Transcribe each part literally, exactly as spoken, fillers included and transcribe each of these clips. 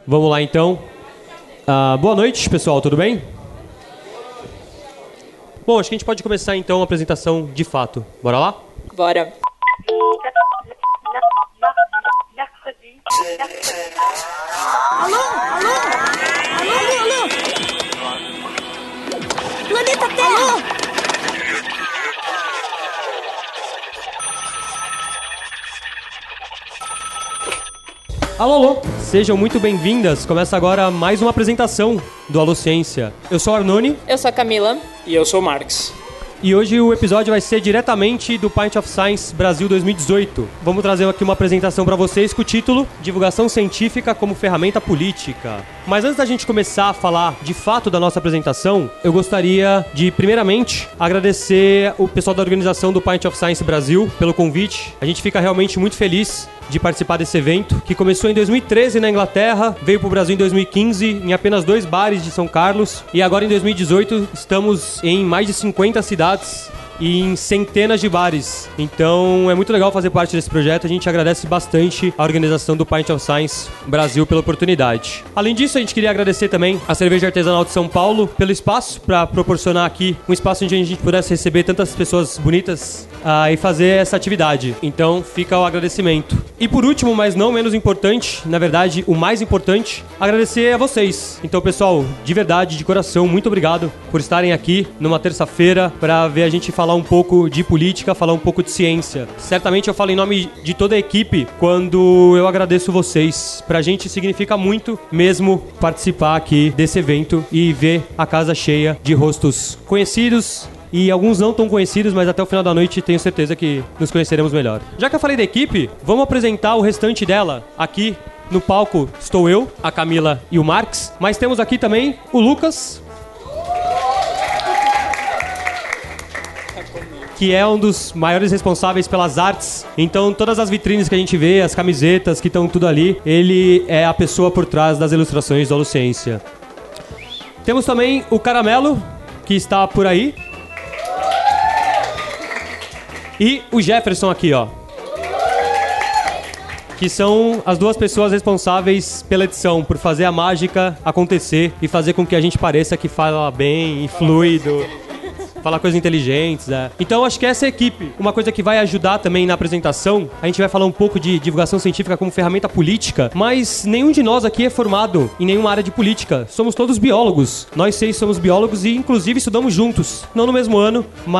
Vamos lá então. Uh, boa noite, pessoal, tudo bem? Bom, acho que a gente pode começar então a apresentação de fato. Bora lá? Bora. Alô? Alô? Alô, alô, alô? Planeta Terra! Alô, alô! Sejam muito bem-vindas. Começa agora mais uma apresentação do Alô Ciência. Eu sou o Arnone. Eu sou a Camila. E eu sou o Marx. E hoje o episódio vai ser diretamente do Pint of Science Brasil dois mil e dezoito. Vamos trazer aqui uma apresentação para vocês com o título Divulgação Científica como Ferramenta Política. Mas antes da gente começar a falar de fato da nossa apresentação, eu gostaria de, primeiramente, agradecer o pessoal da organização do Pint of Science Brasil pelo convite. A gente fica realmente muito feliz de participar desse evento, que começou em dois mil e treze na Inglaterra, veio pro Brasil em dois mil e quinze, em apenas dois bares de São Carlos, e agora em dois mil e dezoito estamos em mais de cinquenta cidades e em centenas de bares. Então é muito legal fazer parte desse projeto. A gente agradece bastante a organização do Pint of Science Brasil pela oportunidade. Além disso, a gente queria agradecer também a Cerveja Artesanal de São Paulo pelo espaço, para proporcionar aqui um espaço onde a gente pudesse receber tantas pessoas bonitas uh, e fazer essa atividade. Então fica o agradecimento. E por último, mas não menos importante, na verdade o mais importante, agradecer a vocês. Então, pessoal, de verdade, de coração, muito obrigado por estarem aqui numa terça-feira para ver a gente falar um pouco de política, falar um pouco de ciência. Certamente eu falo em nome de toda a equipe quando eu agradeço vocês. Pra gente significa muito mesmo participar aqui desse evento e ver a casa cheia de rostos conhecidos e alguns não tão conhecidos, mas até o final da noite tenho certeza que nos conheceremos melhor. Já que eu falei da equipe, vamos apresentar o restante dela. Aqui no palco estou eu, a Camila e o Marx, mas temos aqui também o Lucas, que é um dos maiores responsáveis pelas artes. Então, todas as vitrines que a gente vê, as camisetas que estão tudo ali, ele é a pessoa por trás das ilustrações do Alô Ciência. Temos também o Caramelo, que está por aí. E o Jefferson aqui, ó. Que são as duas pessoas responsáveis pela edição, por fazer a mágica acontecer e fazer com que a gente pareça que fala bem e fluido. Falar coisas inteligentes, né? Então acho que essa é a equipe. Uma coisa que vai ajudar também na apresentação, a gente vai falar um pouco de divulgação científica como ferramenta política, mas nenhum de nós aqui é formado em nenhuma área de política. Somos todos biólogos. Nós seis somos biólogos e inclusive estudamos juntos. Não no mesmo ano,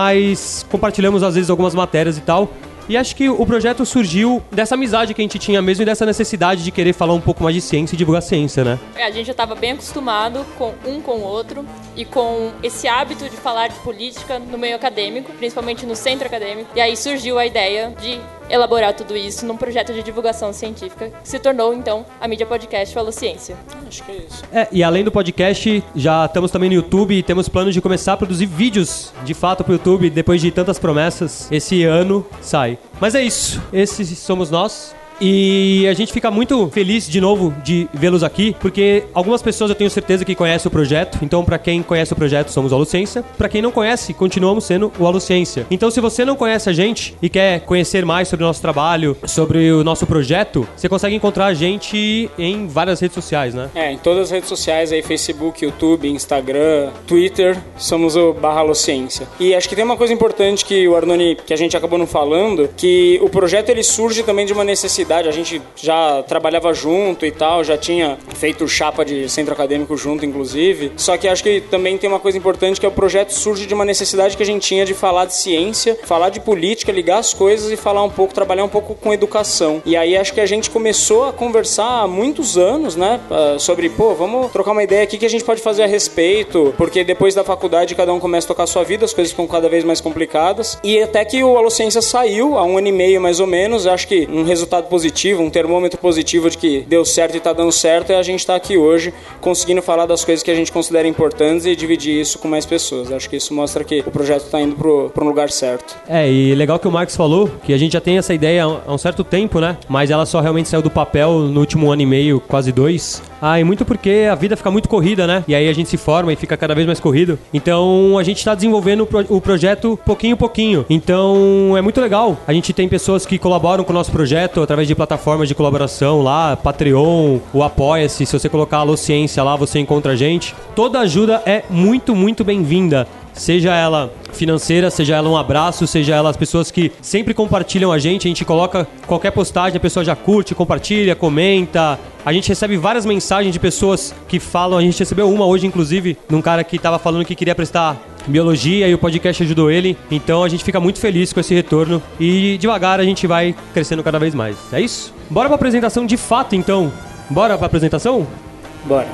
mas compartilhamos às vezes algumas matérias e tal. E acho que o projeto surgiu dessa amizade que a gente tinha mesmo e dessa necessidade de querer falar um pouco mais de ciência e divulgar ciência, né? É, a gente já estava bem acostumado com um com o outro e com esse hábito de falar de política no meio acadêmico, principalmente no centro acadêmico. E aí surgiu a ideia de elaborar tudo isso num projeto de divulgação científica, que se tornou, então, a mídia podcast Falou Ciência. Acho que é isso. É, e além do podcast, já estamos também no YouTube e temos planos de começar a produzir vídeos, de fato, pro YouTube, depois de tantas promessas. Esse ano sai. Mas é isso. Esses somos nós. E a gente fica muito feliz de novo de vê-los aqui, porque algumas pessoas eu tenho certeza que conhecem o projeto. Então, pra quem conhece o projeto, somos o Alô Ciência. Pra quem não conhece, continuamos sendo o Alô Ciência. Então, se você não conhece a gente e quer conhecer mais sobre o nosso trabalho, sobre o nosso projeto, você consegue encontrar a gente em várias redes sociais, né? É, em todas as redes sociais aí, Facebook, YouTube, Instagram, Twitter, somos o barra Alô Ciência. E acho que tem uma coisa importante que o Arnone, que a gente acabou não falando, que o projeto ele surge também de uma necessidade. A gente já trabalhava junto e tal, já tinha feito chapa de centro acadêmico junto, inclusive. Só que acho que também tem uma coisa importante, que é o projeto surge de uma necessidade que a gente tinha de falar de ciência, falar de política, ligar as coisas e falar um pouco, trabalhar um pouco com educação. E aí acho que a gente começou a conversar há muitos anos, né, sobre, pô, vamos trocar uma ideia aqui que a gente pode fazer a respeito, porque depois da faculdade cada um começa a tocar a sua vida, as coisas ficam cada vez mais complicadas. E até que o Alô Ciência saiu, há um ano e meio mais ou menos, acho que um resultado positivo, um termômetro positivo de que deu certo e tá dando certo, é a gente estar aqui hoje conseguindo falar das coisas que a gente considera importantes e dividir isso com mais pessoas. Acho que isso mostra que o projeto está indo pro, pro um lugar certo. É, e legal que o Marx falou, que a gente já tem essa ideia há um certo tempo, né? Mas ela só realmente saiu do papel no último ano e meio, quase dois. Ah, e muito porque a vida fica muito corrida, né? E aí a gente se forma e fica cada vez mais corrido. Então a gente tá desenvolvendo o, pro- o projeto pouquinho a pouquinho. Então é muito legal. A gente tem pessoas que colaboram com o nosso projeto através através de plataformas de colaboração lá, Patreon, o Apoia-se. Se você colocar Alô Ciência lá, você encontra a gente. Toda ajuda é muito, muito bem-vinda. Seja ela financeira, seja ela um abraço, seja ela as pessoas que sempre compartilham a gente. A gente coloca qualquer postagem, a pessoa já curte, compartilha, comenta. A gente recebe várias mensagens de pessoas que falam. A gente recebeu uma hoje, inclusive, de um cara que estava falando que queria prestar biologia e o podcast ajudou ele. Então a gente fica muito feliz com esse retorno e devagar a gente vai crescendo cada vez mais. É isso? Bora pra apresentação de fato, então. Bora pra apresentação? Bora.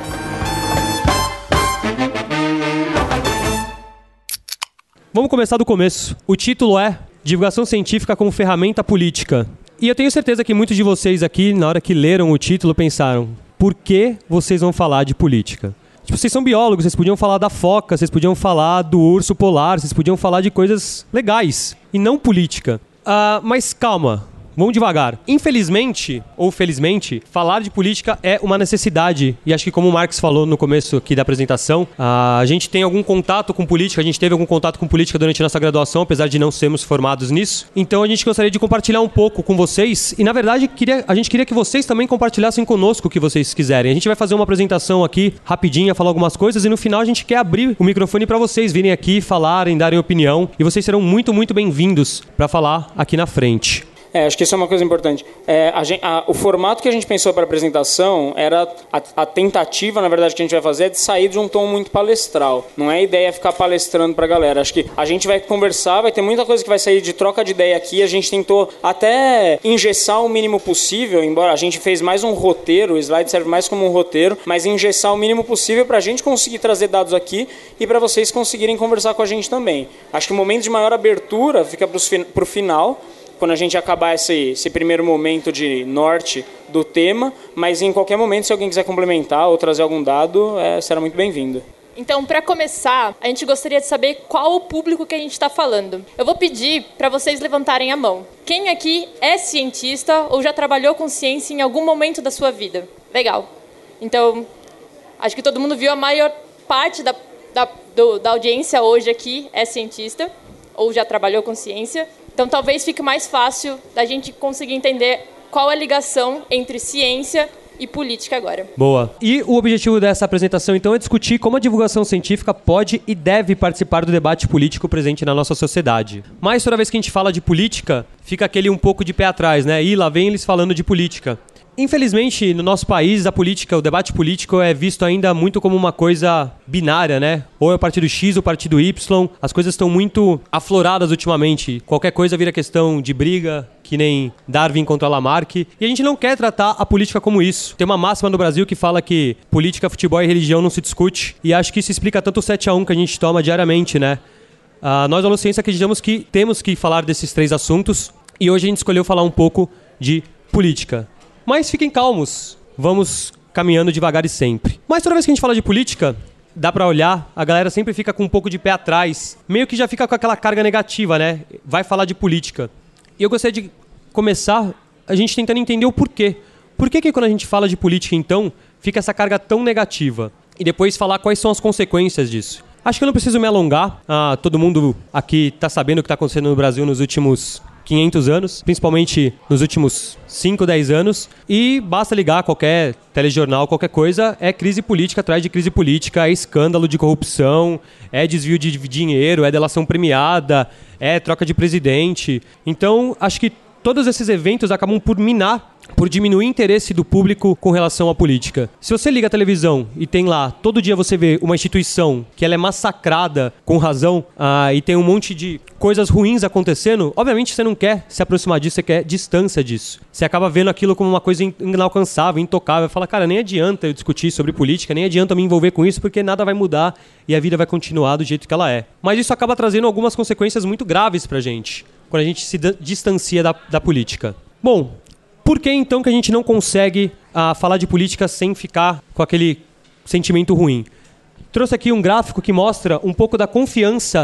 Vamos começar do começo. O título é Divulgação Científica como Ferramenta Política. E eu tenho certeza que muitos de vocês aqui, na hora que leram o título, pensaram: por que vocês vão falar de política? Tipo, vocês são biólogos, vocês podiam falar da foca, vocês podiam falar do urso polar, vocês podiam falar de coisas legais e não política. Uh, mas calma. Vamos devagar. Infelizmente, ou felizmente, falar de política é uma necessidade. E acho que como o Marx falou no começo aqui da apresentação, a gente tem algum contato com política, a gente teve algum contato com política durante a nossa graduação, apesar de não sermos formados nisso. Então a gente gostaria de compartilhar um pouco com vocês. E na verdade, queria, a gente queria que vocês também compartilhassem conosco o que vocês quiserem. A gente vai fazer uma apresentação aqui, rapidinha, falar algumas coisas. E no final a gente quer abrir o microfone para vocês virem aqui, falarem, darem opinião. E vocês serão muito, muito bem-vindos para falar aqui na frente. É, acho que isso é uma coisa importante. É, a gente, a, o formato que a gente pensou para a apresentação era a, a tentativa, na verdade, que a gente vai fazer é de sair de um tom muito palestral. Não é a ideia ficar palestrando para a galera. Acho que a gente vai conversar, vai ter muita coisa que vai sair de troca de ideia aqui. A gente tentou até engessar o mínimo possível, embora a gente fez mais um roteiro, o slide serve mais como um roteiro, mas engessar o mínimo possível para a gente conseguir trazer dados aqui e para vocês conseguirem conversar com a gente também. Acho que o momento de maior abertura fica para o final, quando a gente acabar esse, esse primeiro momento de norte do tema, mas em qualquer momento, se alguém quiser complementar ou trazer algum dado, é, será muito bem-vindo. Então, para começar, a gente gostaria de saber qual o público que a gente está falando. Eu vou pedir para vocês levantarem a mão. Quem aqui é cientista ou já trabalhou com ciência em algum momento da sua vida? Legal. Então, acho que todo mundo viu, a maior parte da, da, do, da audiência hoje aqui é cientista ou já trabalhou com ciência. Então, talvez fique mais fácil da gente conseguir entender qual é a ligação entre ciência e política agora. Boa. E o objetivo dessa apresentação, então, é discutir como a divulgação científica pode e deve participar do debate político presente na nossa sociedade. Mas toda vez que a gente fala de política, fica aquele um pouco de pé atrás, né? E lá vem eles falando de política. Infelizmente, no nosso país, a política, o debate político é visto ainda muito como uma coisa binária, né? Ou é o partido X ou o partido Y. As coisas estão muito afloradas ultimamente. Qualquer coisa vira questão de briga, que nem Darwin contra Lamarck. E a gente não quer tratar a política como isso. Tem uma máxima no Brasil que fala que política, futebol e religião não se discute. E acho que isso explica tanto o sete a um que a gente toma diariamente, né? Uh, nós, da Alô Ciência, acreditamos que temos que falar desses três assuntos. E hoje a gente escolheu falar um pouco de política. Mas fiquem calmos, vamos caminhando devagar e sempre. Mas toda vez que a gente fala de política, dá pra olhar, a galera sempre fica com um pouco de pé atrás, meio que já fica com aquela carga negativa, né? Vai falar de política. E eu gostaria de começar a gente tentando entender o porquê. Por que que quando a gente fala de política, então, fica essa carga tão negativa? E depois falar quais são as consequências disso. Acho que eu não preciso me alongar, ah, todo mundo aqui tá sabendo o que tá acontecendo no Brasil nos últimos quinhentos anos, principalmente nos últimos cinco, dez anos, e basta ligar qualquer telejornal, qualquer coisa, é crise política atrás de crise política, é escândalo de corrupção, é desvio de dinheiro, é delação premiada, é troca de presidente. Então, acho que todos esses eventos acabam por minar, por diminuir o interesse do público com relação à política. Se você liga a televisão e tem lá, todo dia você vê uma instituição que ela é massacrada com razão, ah, e tem um monte de coisas ruins acontecendo, obviamente você não quer se aproximar disso, você quer distância disso. Você acaba vendo aquilo como uma coisa inalcançável, intocável. Fala, cara, nem adianta eu discutir sobre política, nem adianta eu me envolver com isso, porque nada vai mudar e a vida vai continuar do jeito que ela é. Mas isso acaba trazendo algumas consequências muito graves pra gente, quando a gente se distancia da, da política. Bom, por que então que a gente não consegue ah, falar de política sem ficar com aquele sentimento ruim? Trouxe aqui um gráfico que mostra um pouco da confiança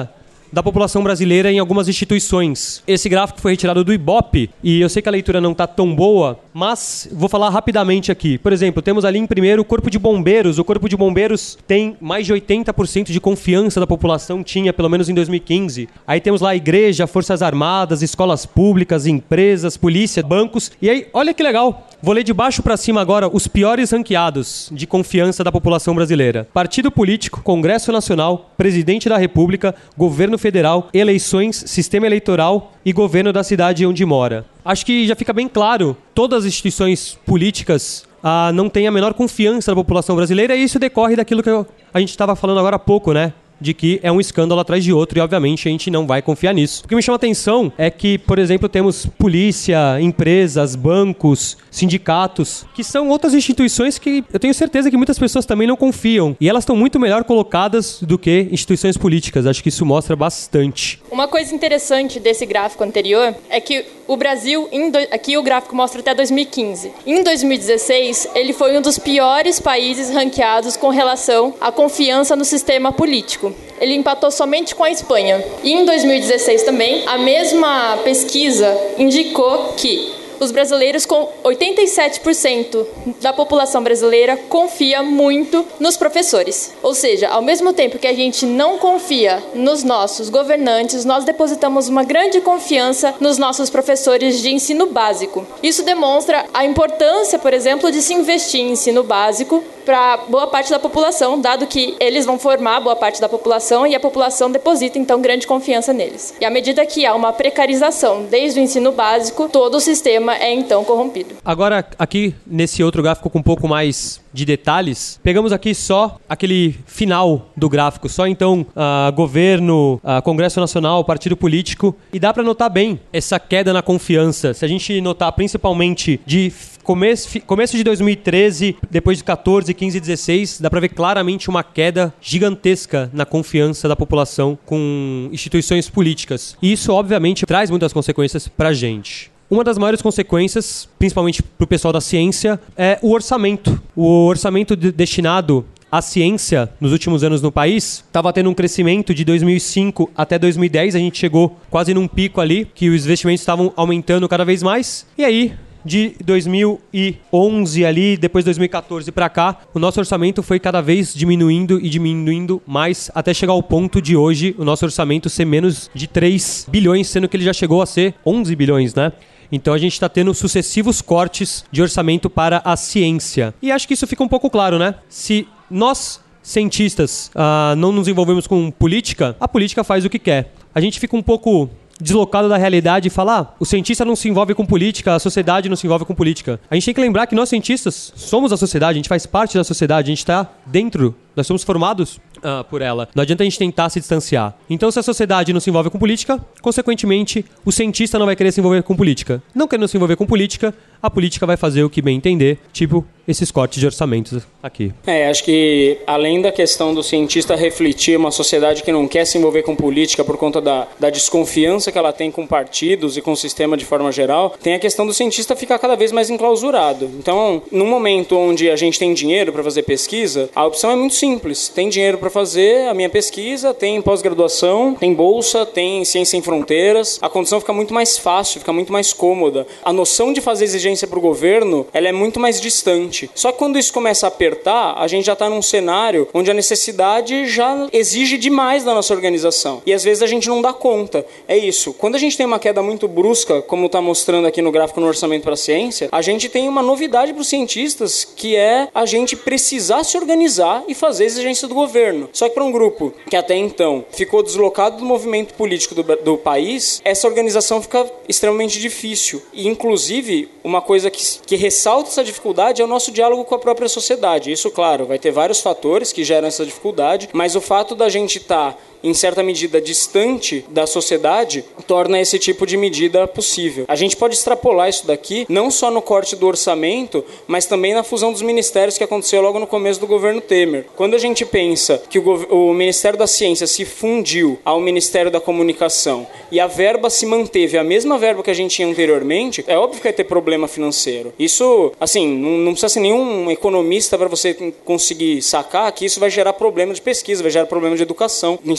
da população brasileira em algumas instituições. Esse gráfico foi retirado do Ibope e eu sei que a leitura não está tão boa, mas vou falar rapidamente aqui. Por exemplo, temos ali em primeiro o Corpo de Bombeiros. O Corpo de Bombeiros tem mais de oitenta por cento de confiança da população, tinha pelo menos em dois mil e quinze. Aí temos lá a igreja, Forças Armadas, escolas públicas, empresas, polícia, bancos. E aí, olha que legal. Vou ler de baixo para cima agora os piores ranqueados de confiança da população brasileira. Partido político, Congresso Nacional, Presidente da República, Governo Federal, eleições, sistema eleitoral e governo da cidade onde mora. Acho que já fica bem claro, todas as instituições políticas ah, não têm a menor confiança da população brasileira e isso decorre daquilo que eu, a gente estava falando agora há pouco, né? De que é um escândalo atrás de outro e, obviamente, a gente não vai confiar nisso. O que me chama a atenção é que, por exemplo, temos polícia, empresas, bancos, sindicatos, que são outras instituições que eu tenho certeza que muitas pessoas também não confiam. E elas estão muito melhor colocadas do que instituições políticas. Acho que isso mostra bastante. Uma coisa interessante desse gráfico anterior é que o Brasil, em do... aqui o gráfico mostra até dois mil e quinze. Em dois mil e dezesseis, ele foi um dos piores países ranqueados com relação à confiança no sistema político. Ele empatou somente com a Espanha. E em dois mil e dezesseis também, a mesma pesquisa indicou que os brasileiros, com oitenta e sete por cento da população brasileira, confia muito nos professores. Ou seja, ao mesmo tempo que a gente não confia nos nossos governantes, nós depositamos uma grande confiança nos nossos professores de ensino básico. Isso demonstra a importância, por exemplo, de se investir em ensino básico para boa parte da população, dado que eles vão formar boa parte da população e a população deposita, então, grande confiança neles. E à medida que há uma precarização desde o ensino básico, todo o sistema é então corrompido. Agora, aqui nesse outro gráfico com um pouco mais de detalhes, pegamos aqui só aquele final do gráfico, só então uh, governo, uh, Congresso Nacional, partido político, e dá para notar bem essa queda na confiança. Se a gente notar principalmente de começo, começo de dois mil e treze, depois de catorze, quinze, dezesseis, dá para ver claramente uma queda gigantesca na confiança da população com instituições políticas. E isso, obviamente, traz muitas consequências pra gente. Uma das maiores consequências, principalmente para o pessoal da ciência, é o orçamento. O orçamento de- destinado à ciência nos últimos anos no país estava tendo um crescimento de dois mil e cinco até dois mil e dez. A gente chegou quase num pico ali, que os investimentos estavam aumentando cada vez mais. E aí, de dois mil e onze ali, depois de dois mil e catorze para cá, o nosso orçamento foi cada vez diminuindo e diminuindo mais, até chegar ao ponto de hoje o nosso orçamento ser menos de três bilhões, sendo que ele já chegou a ser onze bilhões, né? Então a gente está tendo sucessivos cortes de orçamento para a ciência. E acho que isso fica um pouco claro, né? Se nós, cientistas, uh, não nos envolvemos com política, a política faz o que quer. A gente fica um pouco deslocado da realidade e falar, ah, o cientista não se envolve com política, a sociedade não se envolve com política. A gente tem que lembrar que nós cientistas somos a sociedade, a gente faz parte da sociedade, a gente está dentro, nós somos formados uh, por ela. Não adianta a gente tentar se distanciar. Então, se a sociedade não se envolve com política, consequentemente, o cientista não vai querer se envolver com política. Não querendo se envolver com política, a política vai fazer o que bem entender, tipo esses cortes de orçamentos aqui. É, acho que além da questão do cientista refletir uma sociedade que não quer se envolver com política por conta da, da desconfiança que ela tem com partidos e com o sistema de forma geral, tem a questão do cientista ficar cada vez mais enclausurado. Então, no momento onde a gente tem dinheiro para fazer pesquisa, a opção é muito simples. Tem dinheiro para fazer a minha pesquisa, tem pós-graduação, tem bolsa, tem ciência sem fronteiras. A condição fica muito mais fácil, fica muito mais cômoda. A noção de fazer exigência para o governo, ela é muito mais distante. Só que quando isso começa a apertar, a gente já está num cenário onde a necessidade já exige demais da nossa organização. E às vezes a gente não dá conta. É isso. Quando a gente tem uma queda muito brusca, como está mostrando aqui no gráfico no orçamento para a ciência, a gente tem uma novidade para os cientistas, que é a gente precisar se organizar e fazer exigência do governo. Só que para um grupo que até então ficou deslocado do movimento político do, do país, essa organização fica extremamente difícil. E, inclusive, uma coisa que, que ressalta essa dificuldade é o nosso diálogo com a própria sociedade. Isso, claro, vai ter vários fatores que geram essa dificuldade, mas o fato da gente estar, tá, em certa medida, distante da sociedade, torna esse tipo de medida possível. A gente pode extrapolar isso daqui, não só no corte do orçamento, mas também na fusão dos ministérios que aconteceu logo no começo do governo Temer. Quando a gente pensa que o, gov- o Ministério da Ciência se fundiu ao Ministério da Comunicação e a verba se manteve a mesma verba que a gente tinha anteriormente, é óbvio que vai ter problema financeiro. Isso, assim, não, não precisa ser nenhum economista para você conseguir sacar que isso vai gerar problema de pesquisa, vai gerar problema de educação, ensino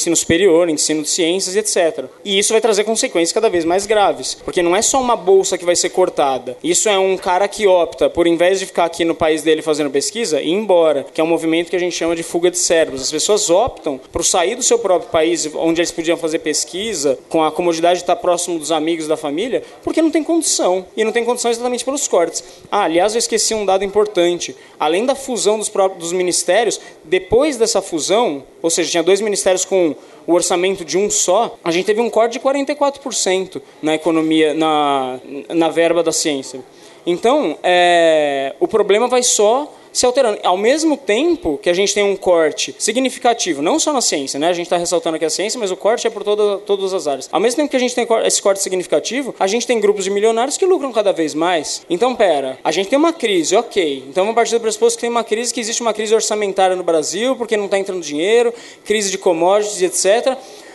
ensino superior, ensino de ciências e etcétera. E isso vai trazer consequências cada vez mais graves, porque não é só uma bolsa que vai ser cortada. Isso é um cara que opta por, em vez de ficar aqui no país dele fazendo pesquisa, ir embora, que é um movimento que a gente chama de fuga de cérebros. As pessoas optam por sair do seu próprio país, onde eles podiam fazer pesquisa, com a comodidade de estar próximo dos amigos, da família, porque não tem condição. E não tem condição exatamente pelos cortes. Ah, aliás, eu esqueci um dado importante. Além da fusão dos, próprios, dos ministérios, depois dessa fusão, ou seja, tinha dois ministérios com o orçamento de um só, a gente teve um corte de quarenta e quatro por cento na economia, na, na verba da ciência. Então, é, o problema vai só se alterando. Ao mesmo tempo que a gente tem um corte significativo, não só na ciência, né? A gente está ressaltando aqui a ciência, mas o corte é por toda, todas as áreas. Ao mesmo tempo que a gente tem esse corte significativo, a gente tem grupos de milionários que lucram cada vez mais. Então, pera, a gente tem uma crise, ok. Então, vamos partir do pressuposto que tem uma crise, que existe uma crise orçamentária no Brasil, porque não está entrando dinheiro, crise de commodities, etcétera.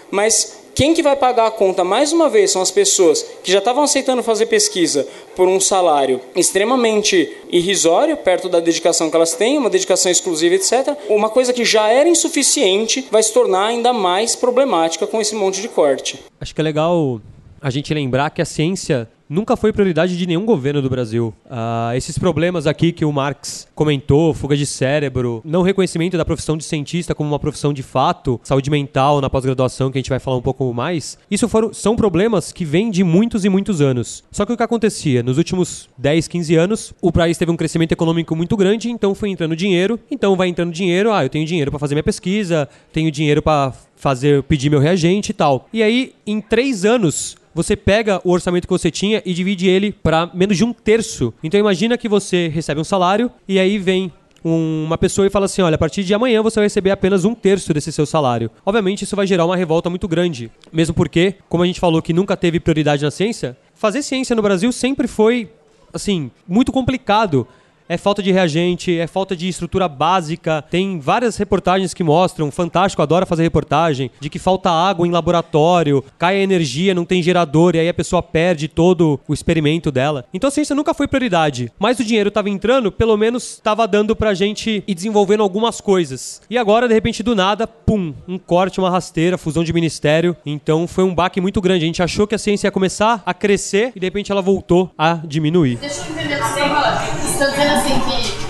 Mas quem que vai pagar a conta, mais uma vez, são as pessoas que já estavam aceitando fazer pesquisa por um salário extremamente irrisório, perto da dedicação que elas têm, uma dedicação exclusiva, etcétera. Uma coisa que já era insuficiente vai se tornar ainda mais problemática com esse monte de corte. Acho que é legal a gente lembrar que a ciência nunca foi prioridade de nenhum governo do Brasil. Uh, esses problemas aqui que o Marx comentou, fuga de cérebro, não reconhecimento da profissão de cientista como uma profissão de fato, saúde mental na pós-graduação, que a gente vai falar um pouco mais, isso foram, são problemas que vêm de muitos e muitos anos. Só que o que acontecia? Nos últimos dez, quinze anos, o país teve um crescimento econômico muito grande, então foi entrando dinheiro, então vai entrando dinheiro, ah, eu tenho dinheiro para fazer minha pesquisa, tenho dinheiro para fazer, pedir meu reagente e tal. E aí, em três anos, você pega o orçamento que você tinha e divide ele para menos de um terço. Então imagina que você recebe um salário e aí vem um, uma pessoa e fala assim, olha, a partir de amanhã você vai receber apenas um terço desse seu salário. Obviamente isso vai gerar uma revolta muito grande. Mesmo porque, como a gente falou que nunca teve prioridade na ciência, fazer ciência no Brasil sempre foi, assim, muito complicado. É falta de reagente, é falta de estrutura básica. Tem várias reportagens que mostram, Fantástico adora fazer reportagem, de que falta água em laboratório, cai a energia, não tem gerador, e aí a pessoa perde todo o experimento dela. Então a ciência nunca foi prioridade. Mas o dinheiro estava entrando, pelo menos estava dando pra gente ir desenvolvendo algumas coisas. E agora, de repente, do nada, pum, um corte, uma rasteira, fusão de ministério. Então foi um baque muito grande. A gente achou que a ciência ia começar a crescer e de repente ela voltou a diminuir. Deixa eu entender o que você está falando. Você está dizendo assim que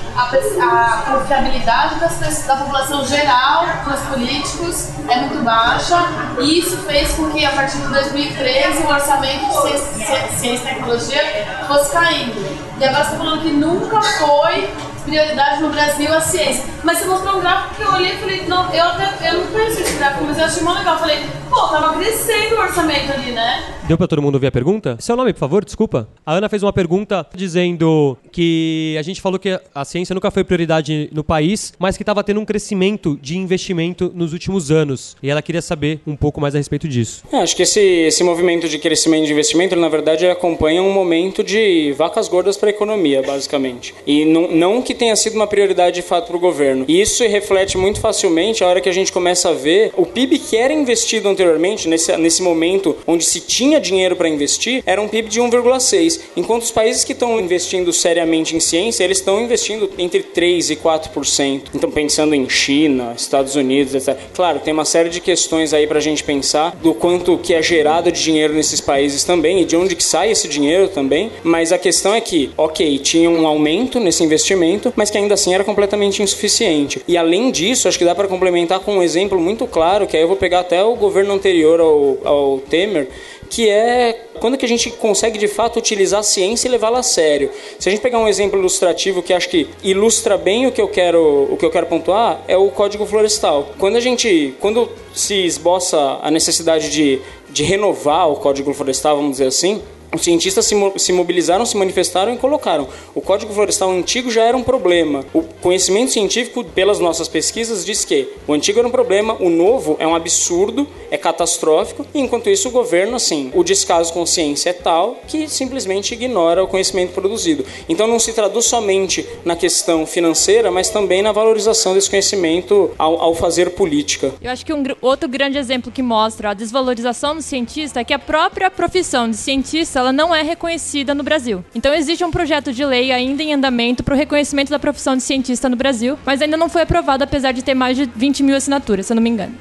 a, a confiabilidade das pessoas, da população geral nos políticos é muito baixa, e isso fez com que a partir de dois mil e treze o orçamento de ciência, ciência e tecnologia fosse caindo. E agora você está falando que nunca foi prioridade no Brasil a ciência. Mas você mostrou um gráfico que eu olhei e falei, não, eu, até, eu não conheço esse gráfico, mas eu achei muito legal. Eu falei, pô, tava crescendo o orçamento ali, né? Deu pra todo mundo ouvir a pergunta? Seu nome, por favor, desculpa. A Ana fez uma pergunta dizendo que a gente falou que a ciência nunca foi prioridade no país, mas que estava tendo um crescimento de investimento nos últimos anos. E ela queria saber um pouco mais a respeito disso. É, acho que esse, esse movimento de crescimento de investimento, ele, na verdade, acompanha um momento de vacas gordas para a economia, basicamente. E não, não que tenha sido uma prioridade de fato para o governo. E isso se reflete muito facilmente a hora que a gente começa a ver o P I B que era investido anteriormente, nesse, nesse momento onde se tinha dinheiro para investir, era um P I B de um vírgula seis. Enquanto os países que estão investindo seriamente em ciência, eles estão investindo entre três e quatro por cento. Então, pensando em China, Estados Unidos, etcétera. Claro, tem uma série de questões aí para a gente pensar do quanto que é gerado de dinheiro nesses países também e de onde que sai esse dinheiro também. Mas a questão é que, ok, tinha um aumento nesse investimento, mas que ainda assim era completamente insuficiente. E além disso, acho que dá para complementar com um exemplo muito claro, que aí eu vou pegar até o governo anterior ao, ao Temer, que é quando que a gente consegue de fato utilizar a ciência e levá-la a sério. Se a gente pegar um exemplo ilustrativo que acho que ilustra bem o que eu quero, o que eu quero pontuar, é o Código Florestal. Quando a gente, quando se esboça a necessidade de, de renovar o Código Florestal, vamos dizer assim, os cientistas se, mo- se mobilizaram, se manifestaram e colocaram. O Código Florestal antigo já era um problema. O conhecimento científico, pelas nossas pesquisas, diz que o antigo era um problema, o novo é um absurdo, é catastrófico, e enquanto isso o governo, assim, o descaso com a ciência é tal que simplesmente ignora o conhecimento produzido. Então não se traduz somente na questão financeira, mas também na valorização desse conhecimento ao, ao fazer política. Eu acho que um gr- outro grande exemplo que mostra a desvalorização do cientista é que a própria profissão de cientista ela não é reconhecida no Brasil. Então existe um projeto de lei ainda em andamento para o reconhecimento da profissão de cientista no Brasil, mas ainda não foi aprovado, apesar de ter mais de vinte mil assinaturas, se eu não me engano.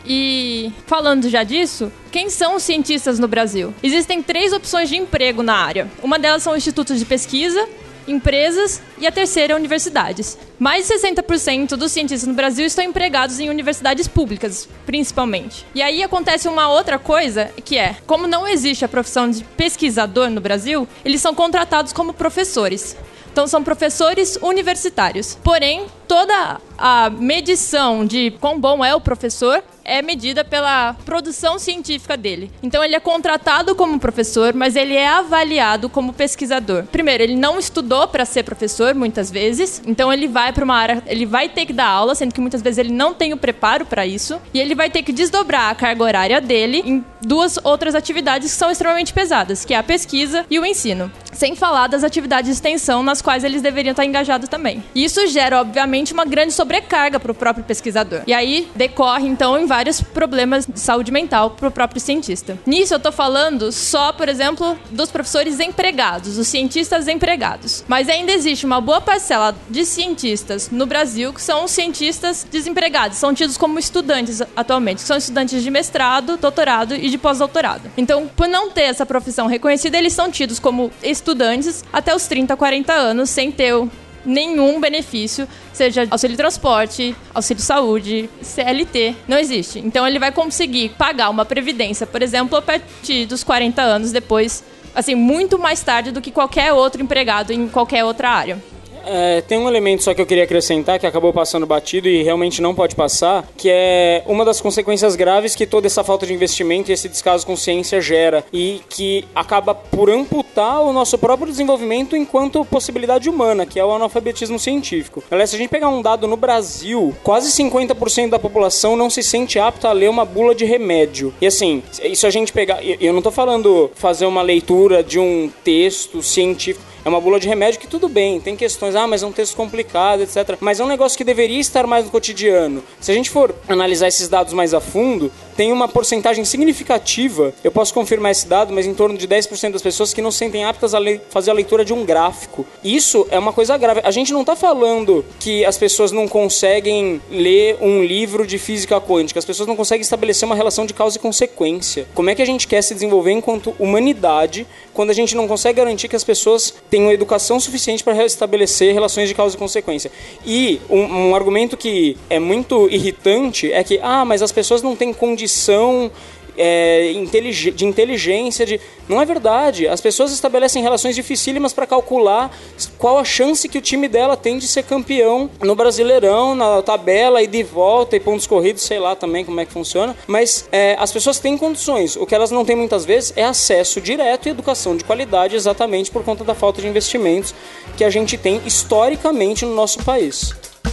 E falando já disso, quem são os cientistas no Brasil? Existem três opções de emprego na área. Uma delas são institutos de pesquisa, empresas e a terceira, universidades. Mais de sessenta por cento dos cientistas no Brasil estão empregados em universidades públicas, principalmente. E aí acontece uma outra coisa, que é, como não existe a profissão de pesquisador no Brasil, eles são contratados como professores. Então são professores universitários. Porém, toda a medição de quão bom é o professor é medida pela produção científica dele. Então ele é contratado como professor, mas ele é avaliado como pesquisador. Primeiro, ele não estudou para ser professor muitas vezes, então ele vai para uma área, ele vai ter que dar aula, sendo que muitas vezes ele não tem o preparo para isso, e ele vai ter que desdobrar a carga horária dele em duas outras atividades que são extremamente pesadas, que é a pesquisa e o ensino. Sem falar das atividades de extensão nas quais eles deveriam estar engajados também. E isso gera, obviamente, uma grande sobrecarga para o próprio pesquisador. E aí decorre, então, em vários problemas de saúde mental para o próprio cientista. Nisso eu estou falando só, por exemplo, dos professores empregados, os cientistas empregados. Mas ainda existe uma boa parcela de cientistas no Brasil que são cientistas desempregados, são tidos como estudantes atualmente, que são estudantes de mestrado, doutorado e de pós-doutorado. Então, por não ter essa profissão reconhecida, eles são tidos como estudantes até os trinta, quarenta anos, sem ter nenhum benefício, seja auxílio transporte, auxílio saúde, C L T, não existe. Então ele vai conseguir pagar uma previdência, por exemplo, a partir dos quarenta anos depois, assim, muito mais tarde do que qualquer outro empregado em qualquer outra área. É, tem um elemento só que eu queria acrescentar que acabou passando batido e realmente não pode passar, que é uma das consequências graves que toda essa falta de investimento e esse descaso com ciência gera e que acaba por amputar o nosso próprio desenvolvimento enquanto possibilidade humana, que é o analfabetismo científico. Aliás, se a gente pegar um dado no Brasil, quase cinquenta por cento da população não se sente apta a ler uma bula de remédio. E assim, isso a gente pegar... Eu não tô falando fazer uma leitura de um texto científico. É uma bula de remédio que tudo bem, tem questões, ah, mas é um texto complicado, etcétera. Mas é um negócio que deveria estar mais no cotidiano. Se a gente for analisar esses dados mais a fundo, tem uma porcentagem significativa, eu posso confirmar esse dado, mas em torno de dez por cento das pessoas que não se sentem aptas a le- fazer a leitura de um gráfico. Isso é uma coisa grave. A gente não está falando que as pessoas não conseguem ler um livro de física quântica, as pessoas não conseguem estabelecer uma relação de causa e consequência. Como é que a gente quer se desenvolver enquanto humanidade quando a gente não consegue garantir que as pessoas tenham educação suficiente para estabelecer relações de causa e consequência? E um, um argumento que é muito irritante é que, ah, mas as pessoas não têm condição É, de inteligência, de... não é verdade. As pessoas estabelecem relações dificílimas para calcular qual a chance que o time dela tem de ser campeão no Brasileirão, na tabela, e de volta, e pontos corridos, sei lá também como é que funciona, mas é, as pessoas têm condições. O que elas não têm muitas vezes é acesso direto e educação de qualidade, exatamente por conta da falta de investimentos que a gente tem historicamente no nosso país.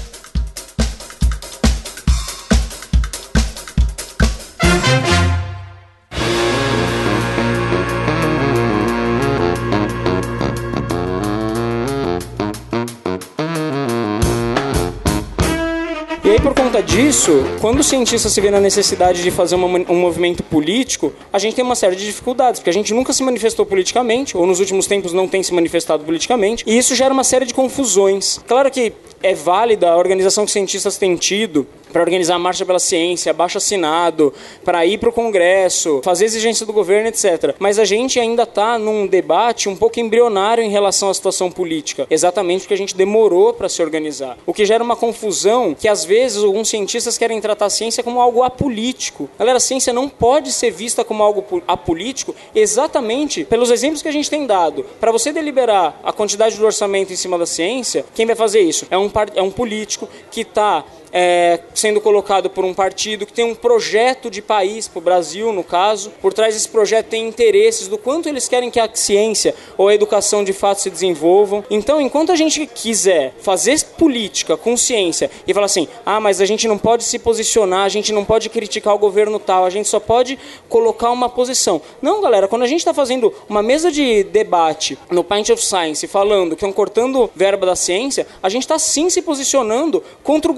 E aí, por conta disso, quando o cientista se vê na necessidade de fazer uma, um movimento político, a gente tem uma série de dificuldades, porque a gente nunca se manifestou politicamente, ou nos últimos tempos não tem se manifestado politicamente, e isso gera uma série de confusões. Claro que é válida a organização que cientistas têm tido para organizar a Marcha pela Ciência, abaixo-assinado, para ir para o Congresso, fazer exigência do governo, etcétera. Mas a gente ainda está num debate um pouco embrionário em relação à situação política, exatamente porque a gente demorou para se organizar. O que gera uma confusão que, às vezes, alguns cientistas querem tratar a ciência como algo apolítico. Galera, a ciência não pode ser vista como algo apolítico exatamente pelos exemplos que a gente tem dado. Para você deliberar a quantidade do orçamento em cima da ciência, quem vai fazer isso? É um, é um político que está... É, sendo colocado por um partido que tem um projeto de país, para o Brasil no caso. Por trás desse projeto tem interesses do quanto eles querem que a ciência ou a educação de fato se desenvolvam. Então, enquanto a gente quiser fazer política com ciência e falar assim, ah, mas a gente não pode se posicionar, a gente não pode criticar o governo tal, a gente só pode colocar uma posição. Não, galera, quando a gente está fazendo uma mesa de debate no Pint of Science falando que estão cortando verba da ciência, a gente está sim se posicionando contra o governo que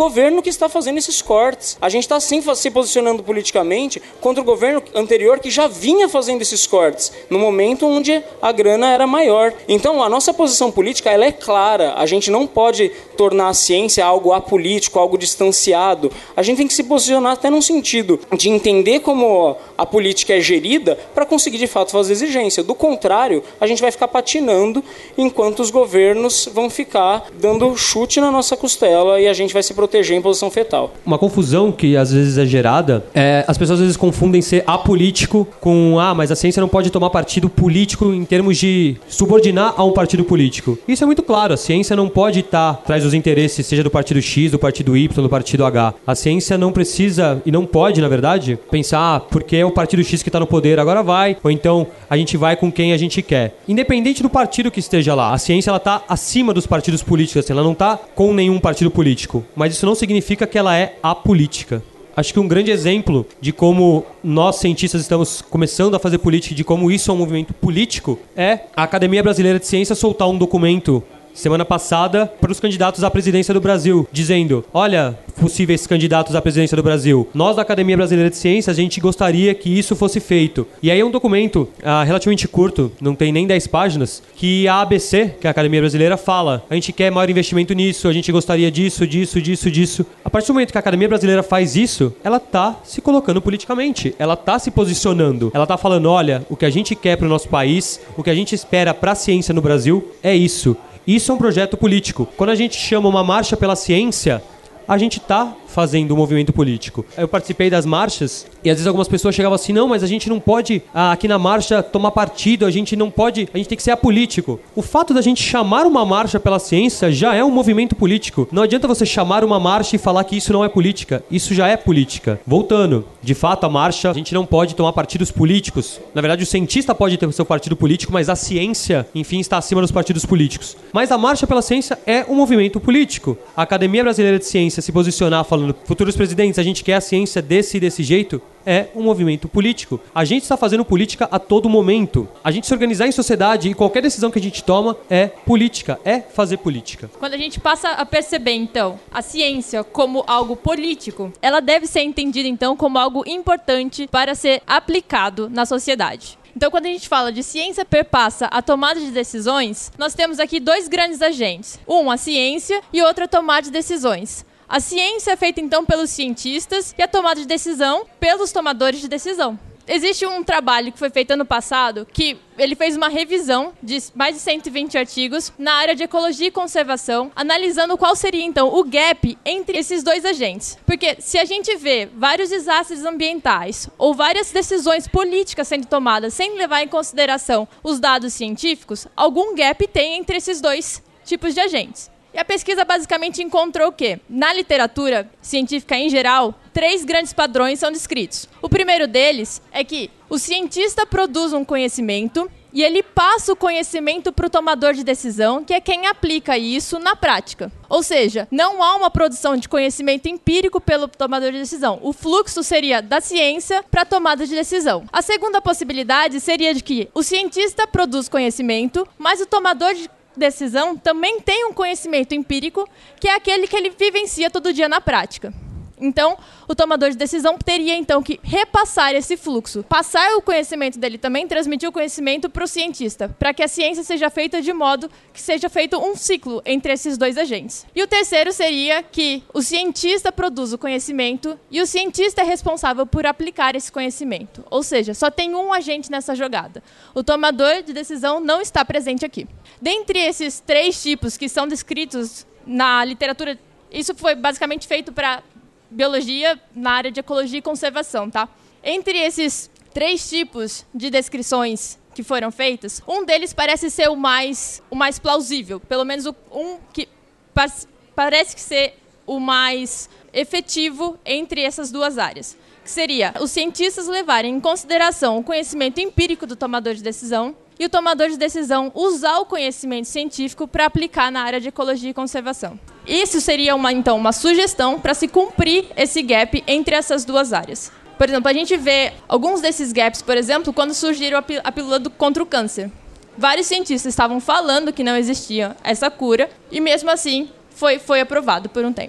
que está fazendo esses cortes. A gente está sim se posicionando politicamente contra o governo anterior que já vinha fazendo esses cortes, no momento onde a grana era maior. Então, a nossa posição política, ela é clara. A gente não pode tornar a ciência algo apolítico, algo distanciado. A gente tem que se posicionar até num sentido de entender como a política é gerida para conseguir, de fato, fazer exigência. Do contrário, a gente vai ficar patinando enquanto os governos vão ficar dando chute na nossa costela e a gente vai se proteger em posição fetal. Uma confusão que às vezes é gerada é as pessoas às vezes confundem ser apolítico com ah, mas a ciência não pode tomar partido político em termos de subordinar a um partido político. Isso é muito claro, a ciência não pode estar atrás dos interesses, seja do partido X, do partido Y, do partido H. A ciência não precisa e não pode, na verdade, pensar ah, porque é o partido X que está no poder, agora vai, ou então a gente vai com quem a gente quer. Independente do partido que esteja lá, a ciência ela está acima dos partidos políticos, assim, ela não está com nenhum partido político, mas isso não significa que ela é apolítica. Acho que um grande exemplo de como nós, cientistas, estamos começando a fazer política, de como isso é um movimento político, é a Academia Brasileira de Ciências soltar um documento semana passada para os candidatos à presidência do Brasil, dizendo, olha, possíveis candidatos à presidência do Brasil, nós da Academia Brasileira de Ciências, a gente gostaria que isso fosse feito. E aí é um documento ah, relativamente curto, não tem nem dez páginas, que a A B C, que é a Academia Brasileira, fala, a gente quer maior investimento nisso, a gente gostaria disso, disso, disso, disso. A partir do momento que a Academia Brasileira faz isso, ela tá se colocando politicamente, ela tá se posicionando, ela tá falando, olha, o que a gente quer para o nosso país, o que a gente espera para a ciência no Brasil é isso. Isso é um projeto político. Quando a gente chama uma marcha pela ciência, a gente está fazendo um movimento político. Eu participei das marchas e às vezes algumas pessoas chegavam assim, não, mas a gente não pode ah, aqui na marcha tomar partido, a gente não pode, a gente tem que ser apolítico. O fato da gente chamar uma marcha pela ciência já é um movimento político. Não adianta você chamar uma marcha e falar que isso não é política. Isso já é política. Voltando, de fato a marcha, a gente não pode tomar partidos políticos. Na verdade o cientista pode ter o seu partido político, mas a ciência, enfim, está acima dos partidos políticos. Mas a marcha pela ciência é um movimento político. A Academia Brasileira de Ciências se posicionar falando, futuros presidentes, a gente quer a ciência desse e desse jeito, é um movimento político. A gente está fazendo política a todo momento. A gente se organizar em sociedade e qualquer decisão que a gente toma é política, é fazer política. Quando a gente passa a perceber, então, a ciência como algo político, ela deve ser entendida, então, como algo importante para ser aplicado na sociedade. Então, quando a gente fala de ciência perpassa a tomada de decisões, nós temos aqui dois grandes agentes. Um, a ciência, e outro, a tomada de decisões. A ciência é feita, então, pelos cientistas e a tomada de decisão pelos tomadores de decisão. Existe um trabalho que foi feito ano passado que ele fez uma revisão de mais de cento e vinte artigos na área de ecologia e conservação, analisando qual seria, então, o gap entre esses dois agentes. Porque se a gente vê vários desastres ambientais ou várias decisões políticas sendo tomadas sem levar em consideração os dados científicos, algum gap tem entre esses dois tipos de agentes. E a pesquisa basicamente encontrou o quê? Na literatura científica em geral, três grandes padrões são descritos. O primeiro deles é que o cientista produz um conhecimento e ele passa o conhecimento para o tomador de decisão, que é quem aplica isso na prática. Ou seja, não há uma produção de conhecimento empírico pelo tomador de decisão. O fluxo seria da ciência para a tomada de decisão. A segunda possibilidade seria de que o cientista produz conhecimento, mas o tomador de decisão também tem um conhecimento empírico, que é aquele que ele vivencia todo dia na prática. Então, o tomador de decisão teria, então, que repassar esse fluxo, passar o conhecimento dele também, transmitir o conhecimento para o cientista, para que a ciência seja feita de modo que seja feito um ciclo entre esses dois agentes. E o terceiro seria que o cientista produz o conhecimento e o cientista é responsável por aplicar esse conhecimento. Ou seja, só tem um agente nessa jogada. O tomador de decisão não está presente aqui. Dentre esses três tipos que são descritos na literatura, isso foi basicamente feito para biologia na área de ecologia e conservação, tá? Entre esses três tipos de descrições que foram feitas, um deles parece ser o mais, o mais plausível, pelo menos o, um que pa- parece ser o mais efetivo entre essas duas áreas, que seria os cientistas levarem em consideração o conhecimento empírico do tomador de decisão e o tomador de decisão usar o conhecimento científico para aplicar na área de ecologia e conservação. Isso seria, uma, então, uma sugestão para se cumprir esse gap entre essas duas áreas. Por exemplo, a gente vê alguns desses gaps, por exemplo, quando surgiram a, pí- a pílula do, contra o câncer. Vários cientistas estavam falando que não existia essa cura e, mesmo assim, foi, foi aprovado por um tempo.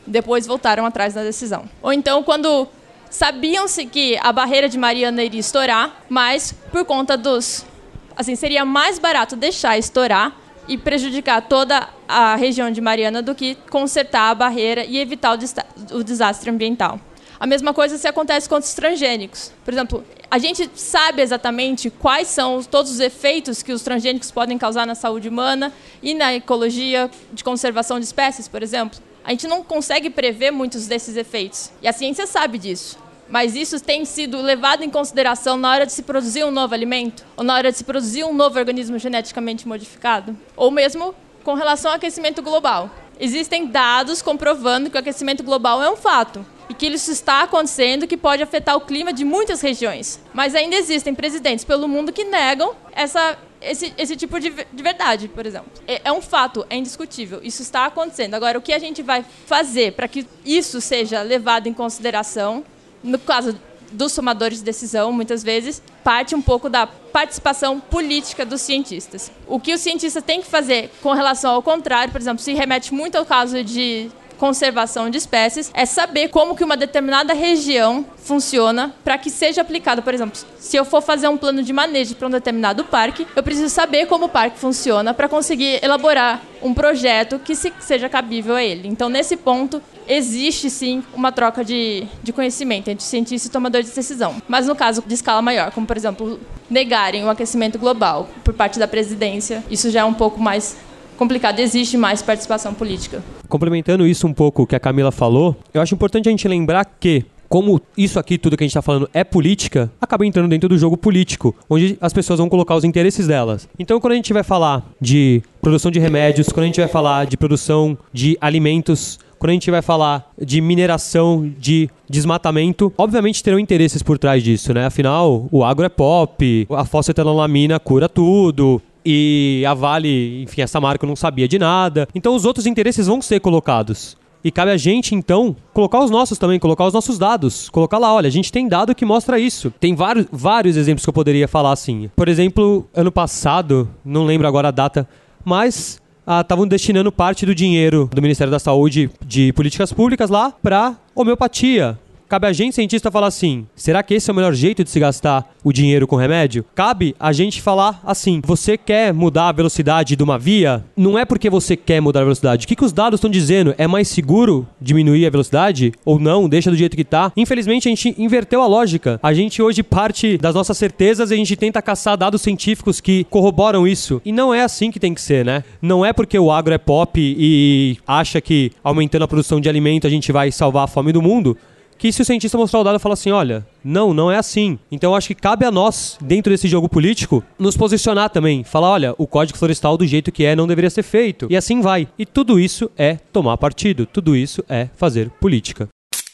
depois voltaram atrás da decisão. Ou então, quando sabiam-se que a barreira de Mariana iria estourar, mas por conta dos... Assim, seria mais barato deixar estourar e prejudicar toda a região de Mariana do que consertar a barreira e evitar o, desta- o desastre ambiental. A mesma coisa se acontece com os transgênicos. Por exemplo, a gente sabe exatamente quais são todos os efeitos que os transgênicos podem causar na saúde humana e na ecologia de conservação de espécies, por exemplo. A gente não consegue prever muitos desses efeitos. E a ciência sabe disso. Mas isso tem sido levado em consideração na hora de se produzir um novo alimento? Ou na hora de se produzir um novo organismo geneticamente modificado? Ou mesmo com relação ao aquecimento global. Existem dados comprovando que o aquecimento global é um fato e que isso está acontecendo e que pode afetar o clima de muitas regiões. Mas ainda existem presidentes pelo mundo que negam essa, esse, esse tipo de, de verdade, por exemplo. É, é um fato, é indiscutível, isso está acontecendo. Agora, o que a gente vai fazer para que isso seja levado em consideração, no caso dos tomadores de decisão, muitas vezes, parte um pouco da participação política dos cientistas. O que o cientista tem que fazer com relação ao contrário, por exemplo, se remete muito ao caso de conservação de espécies, é saber como que uma determinada região funciona para que seja aplicada. Por exemplo, se eu for fazer um plano de manejo para um determinado parque, eu preciso saber como o parque funciona para conseguir elaborar um projeto que se, seja cabível a ele. Então, nesse ponto, existe sim uma troca de, de conhecimento entre cientista e tomador de decisão. Mas no caso de escala maior, como por exemplo, negarem o aquecimento global por parte da presidência, isso já é um pouco mais complicado, existe mais participação política. Complementando isso um pouco o que a Camila falou, eu acho importante a gente lembrar que, como isso aqui, tudo que a gente está falando é política, acaba entrando dentro do jogo político, onde as pessoas vão colocar os interesses delas. Então, quando a gente vai falar de produção de remédios, quando a gente vai falar de produção de alimentos, quando a gente vai falar de mineração, de desmatamento, obviamente terão interesses por trás disso, né? Afinal, o agro é pop, a fosfetanolamina cura tudo, e a Vale, enfim, essa marca não sabia de nada. Então os outros interesses vão ser colocados. E cabe a gente, então, colocar os nossos também, colocar os nossos dados. Colocar lá, olha, a gente tem dado que mostra isso. Tem vários, vários exemplos que eu poderia falar assim. Por exemplo, ano passado, não lembro agora a data, mas estavam ah, destinando parte do dinheiro do Ministério da Saúde de políticas públicas lá para homeopatia. Cabe a gente, cientista, falar assim, será que esse é o melhor jeito de se gastar o dinheiro com remédio? Cabe a gente falar assim, você quer mudar a velocidade de uma via? Não é porque você quer mudar a velocidade. O que, que os dados estão dizendo? É mais seguro diminuir a velocidade? Ou não? Deixa do jeito que está? Infelizmente, a gente inverteu a lógica. A gente hoje parte das nossas certezas e a gente tenta caçar dados científicos que corroboram isso. E não é assim que tem que ser, né? Não é porque o agro é pop e acha que aumentando a produção de alimento a gente vai salvar a fome do mundo, que se o cientista mostrar o dado e falar assim, olha, não, não é assim. Então eu acho que cabe a nós, dentro desse jogo político, nos posicionar também. Falar, olha, o Código Florestal do jeito que é não deveria ser feito. E assim vai. E tudo isso é tomar partido. Tudo isso é fazer política.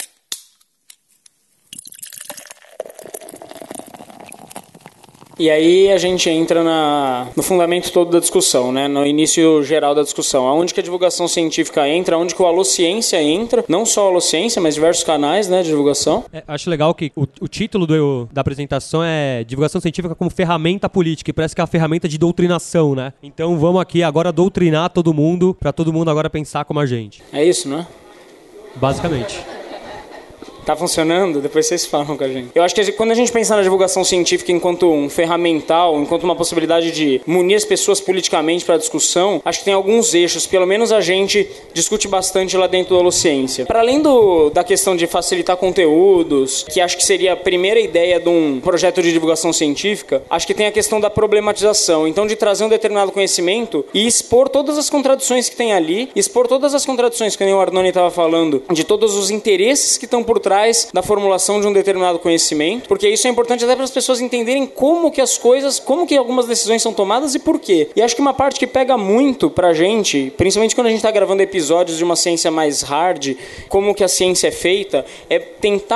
E aí a gente entra na, no fundamento todo da discussão, né? No início geral da discussão. Aonde que a divulgação científica entra, aonde que o Alociência entra, não só a Alociência, mas diversos canais, né, de divulgação. É, acho legal que o, o título do, da apresentação é Divulgação Científica como Ferramenta Política, e parece que é uma ferramenta de doutrinação, né? Então vamos aqui agora doutrinar todo mundo, para todo mundo agora pensar como a gente. É isso, né? Basicamente. Tá funcionando? Depois vocês falam com a gente. Eu acho que quando a gente pensa na divulgação científica enquanto um ferramental, enquanto uma possibilidade de munir as pessoas politicamente para a discussão, acho que tem alguns eixos, pelo menos a gente discute bastante lá dentro da Alociência. Para além do, da questão de facilitar conteúdos, que acho que seria a primeira ideia de um projeto de divulgação científica, acho que tem a questão da problematização. Então, de trazer um determinado conhecimento e expor todas as contradições que tem ali, expor todas as contradições que nem o Arnone estava falando, de todos os interesses que estão por trás da formulação de um determinado conhecimento, porque isso é importante até para as pessoas entenderem como que as coisas, como que algumas decisões são tomadas e por quê. E acho que uma parte que pega muito pra gente, principalmente quando a gente está gravando episódios de uma ciência mais hard, como que a ciência é feita, é tentar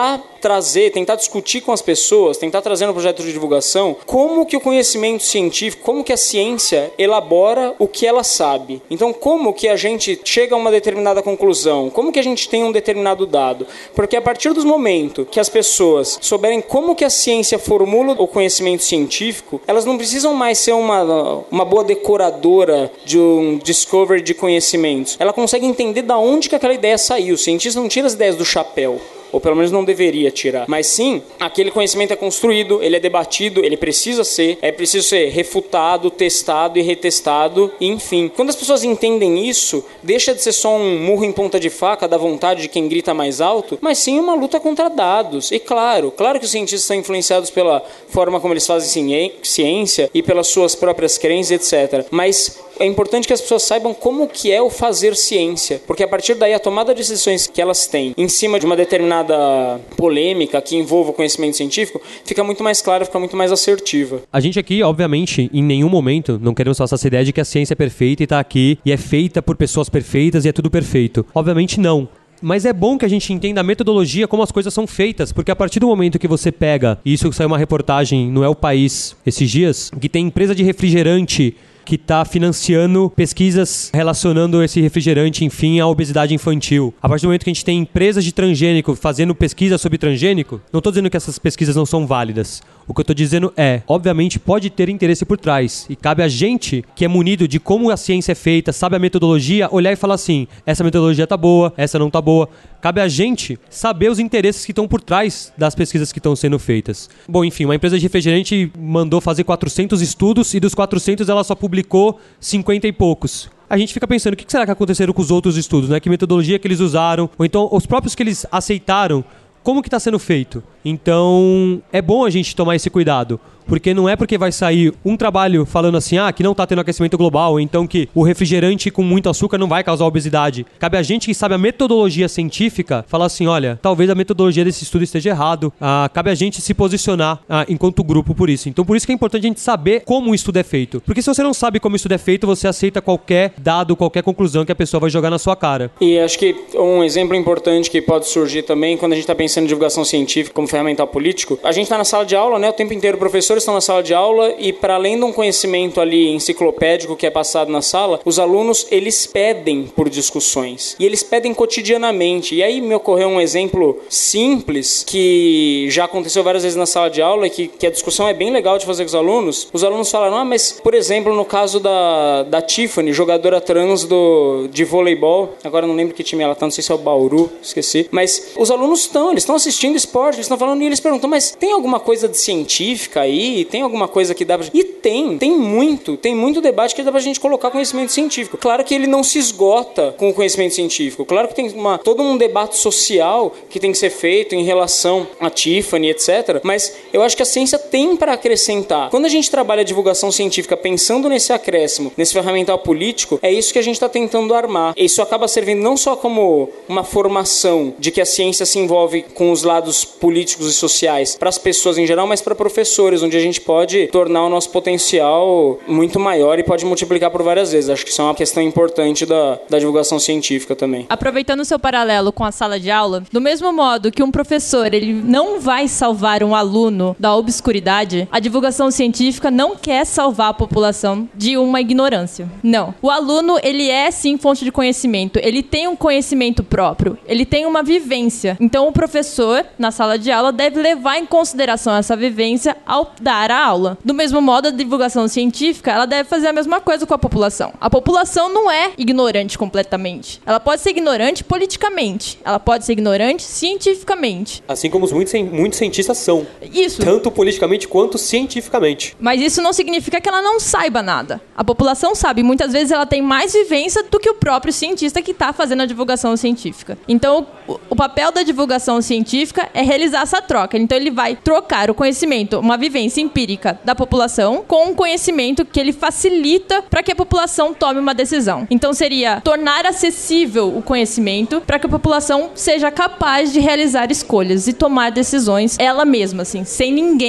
trazer, tentar discutir com as pessoas, tentar trazer no projeto de divulgação como que o conhecimento científico, como que a ciência elabora o que ela sabe. Então, como que a gente chega a uma determinada conclusão, como que a gente tem um determinado dado. Porque a partir do momento que as pessoas souberem como que a ciência formula o conhecimento científico, elas não precisam mais ser uma, uma boa decoradora de um discovery de conhecimentos. Ela consegue entender de onde que aquela ideia saiu. O cientista não tira as ideias do chapéu. Ou pelo menos não deveria tirar. Mas sim, aquele conhecimento é construído, ele é debatido, ele precisa ser, é preciso ser refutado, testado e retestado, enfim. Quando as pessoas entendem isso, deixa de ser só um murro em ponta de faca da vontade de quem grita mais alto, mas sim uma luta contra dados. E claro, claro que os cientistas são influenciados pela forma como eles fazem ciência e pelas suas próprias crenças, etcétera. Mas é importante que as pessoas saibam como que é o fazer ciência, porque a partir daí a tomada de decisões que elas têm em cima de uma determinada polêmica que envolva o conhecimento científico fica muito mais clara, fica muito mais assertiva. A gente aqui, obviamente, em nenhum momento não queremos passar essa ideia de que a ciência é perfeita e está aqui e é feita por pessoas perfeitas e é tudo perfeito. Obviamente não. Mas é bom que a gente entenda a metodologia, como as coisas são feitas, porque a partir do momento que você pega, e isso saiu uma reportagem no É o País esses dias, que tem empresa de refrigerante que está financiando pesquisas relacionando esse refrigerante, enfim, à obesidade infantil. A partir do momento que a gente tem empresas de transgênico fazendo pesquisa sobre transgênico, não estou dizendo que essas pesquisas não são válidas. O que eu estou dizendo é, obviamente, pode ter interesse por trás. E cabe a gente, que é munido de como a ciência é feita, sabe a metodologia, olhar e falar assim, essa metodologia está boa, essa não está boa. Cabe a gente saber os interesses que estão por trás das pesquisas que estão sendo feitas. Bom, enfim, uma empresa de refrigerante mandou fazer quatrocentos estudos e dos quatrocentos ela só publicou cinquenta e poucos. A gente fica pensando, o que será que aconteceram com os outros estudos, né? Que metodologia que eles usaram, ou então os próprios que eles aceitaram, como que está sendo feito? Então, é bom a gente tomar esse cuidado, porque não é porque vai sair um trabalho falando assim, ah, que não está tendo aquecimento global, ou então que o refrigerante com muito açúcar não vai causar obesidade. Cabe a gente que sabe a metodologia científica falar assim, olha, talvez a metodologia desse estudo esteja errado. Ah, cabe a gente se posicionar ah, enquanto grupo por isso. Então, por isso que é importante a gente saber como o estudo é feito. Porque se você não sabe como o estudo é feito, você aceita qualquer dado, qualquer conclusão que a pessoa vai jogar na sua cara. E acho que um exemplo importante que pode surgir também, quando a gente está pensando em divulgação científica como ferramental político, a gente está na sala de aula, né, o tempo inteiro, professores estão na sala de aula e, para além de um conhecimento ali enciclopédico que é passado na sala, os alunos, eles pedem por discussões. E eles pedem cotidianamente. E aí me ocorreu um exemplo simples que já aconteceu várias vezes na sala de aula e que, que a discussão é bem legal de fazer com os alunos. Os alunos falaram, ah, mas, por exemplo, no caso da, da Tiffany, jogadora trans do, de voleibol, agora eu não lembro que time ela tá, não sei se é o Bauru, esqueci, mas os alunos estão, eles estão assistindo esporte, eles estão falando e eles perguntam, mas tem alguma coisa de científica aí? Tem alguma coisa que dá pra... E tem, tem muito, tem muito debate que dá pra gente colocar conhecimento científico. Claro que ele não se esgota com o conhecimento científico. Claro que tem uma, todo um debate social que tem que ser feito em relação a Tiffany, etcétera. Mas eu acho que a ciência tem para acrescentar. Quando a gente trabalha a divulgação científica pensando nesse acréscimo, nesse ferramental político, é isso que a gente está tentando armar. Isso acaba servindo não só como uma formação de que a ciência se envolve com os lados políticos e sociais para as pessoas em geral, mas para professores, onde a gente pode tornar o nosso potencial muito maior e pode multiplicar por várias vezes. Acho que isso é uma questão importante da, da divulgação científica também. Aproveitando o seu paralelo com a sala de aula, do mesmo modo que um professor ele não vai salvar um aluno da obscuridade, a divulgação científica não quer salvar a população de uma ignorância. Não. O aluno, ele é sim fonte de conhecimento, ele tem um conhecimento próprio, ele tem uma vivência. Então o professor, na sala de aula, deve levar em consideração essa vivência ao dar a aula. Do mesmo modo, a divulgação científica, ela deve fazer a mesma coisa com a população. A população não é ignorante completamente. Ela pode ser ignorante politicamente. Ela pode ser ignorante cientificamente. Assim como muitos, muitos cientistas são. Isso. Tanto politicamente quanto cientificamente. Mas isso não significa que ela não saiba nada. A população sabe. Muitas vezes ela tem mais vivência do que o próprio cientista que está fazendo a divulgação científica. Então, o, o papel da divulgação científica é realizar essa troca. Então, ele vai trocar o conhecimento, uma vivência empírica da população com um conhecimento que ele facilita para que a população tome uma decisão. Então seria tornar acessível o conhecimento para que a população seja capaz de realizar escolhas e tomar decisões ela mesma, assim, sem ninguém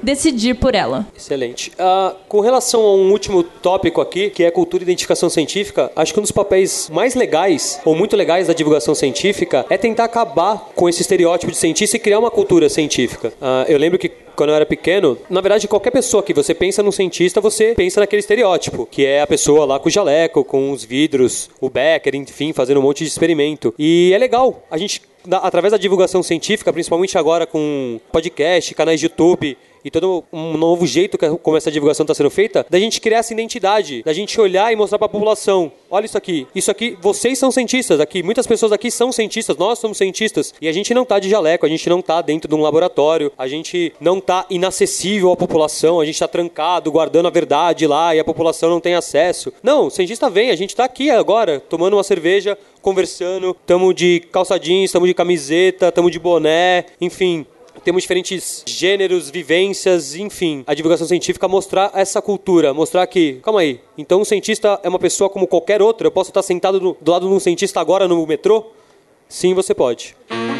decidir por ela. Excelente. Uh, com relação a um último tópico aqui, que é cultura e identificação científica, acho que um dos papéis mais legais, ou muito legais da divulgação científica, é tentar acabar com esse estereótipo de cientista e criar uma cultura científica. Uh, eu lembro que quando eu era pequeno, na verdade, qualquer pessoa que você pensa num cientista, você pensa naquele estereótipo, que é a pessoa lá com o jaleco, com os vidros, o Becker, enfim, fazendo um monte de experimento. E é legal, a gente, através da divulgação científica, principalmente agora com podcast, canais de YouTube, e todo um novo jeito que como essa divulgação está sendo feita, da gente criar essa identidade, da gente olhar e mostrar para a população, olha isso aqui, isso aqui, vocês são cientistas, aqui, muitas pessoas aqui são cientistas, nós somos cientistas, e a gente não está de jaleco, a gente não está dentro de um laboratório, a gente não está inacessível à população, a gente está trancado, guardando a verdade lá, e a população não tem acesso. Não, o cientista vem, a gente está aqui agora, tomando uma cerveja, conversando, estamos de calça jeans, estamos de camiseta, estamos de boné, enfim... Temos diferentes gêneros, vivências, enfim. A divulgação científica mostrar essa cultura, mostrar que, calma aí, então um cientista é uma pessoa como qualquer outra? Eu posso estar sentado do, do lado de um cientista agora no metrô? Sim, você pode.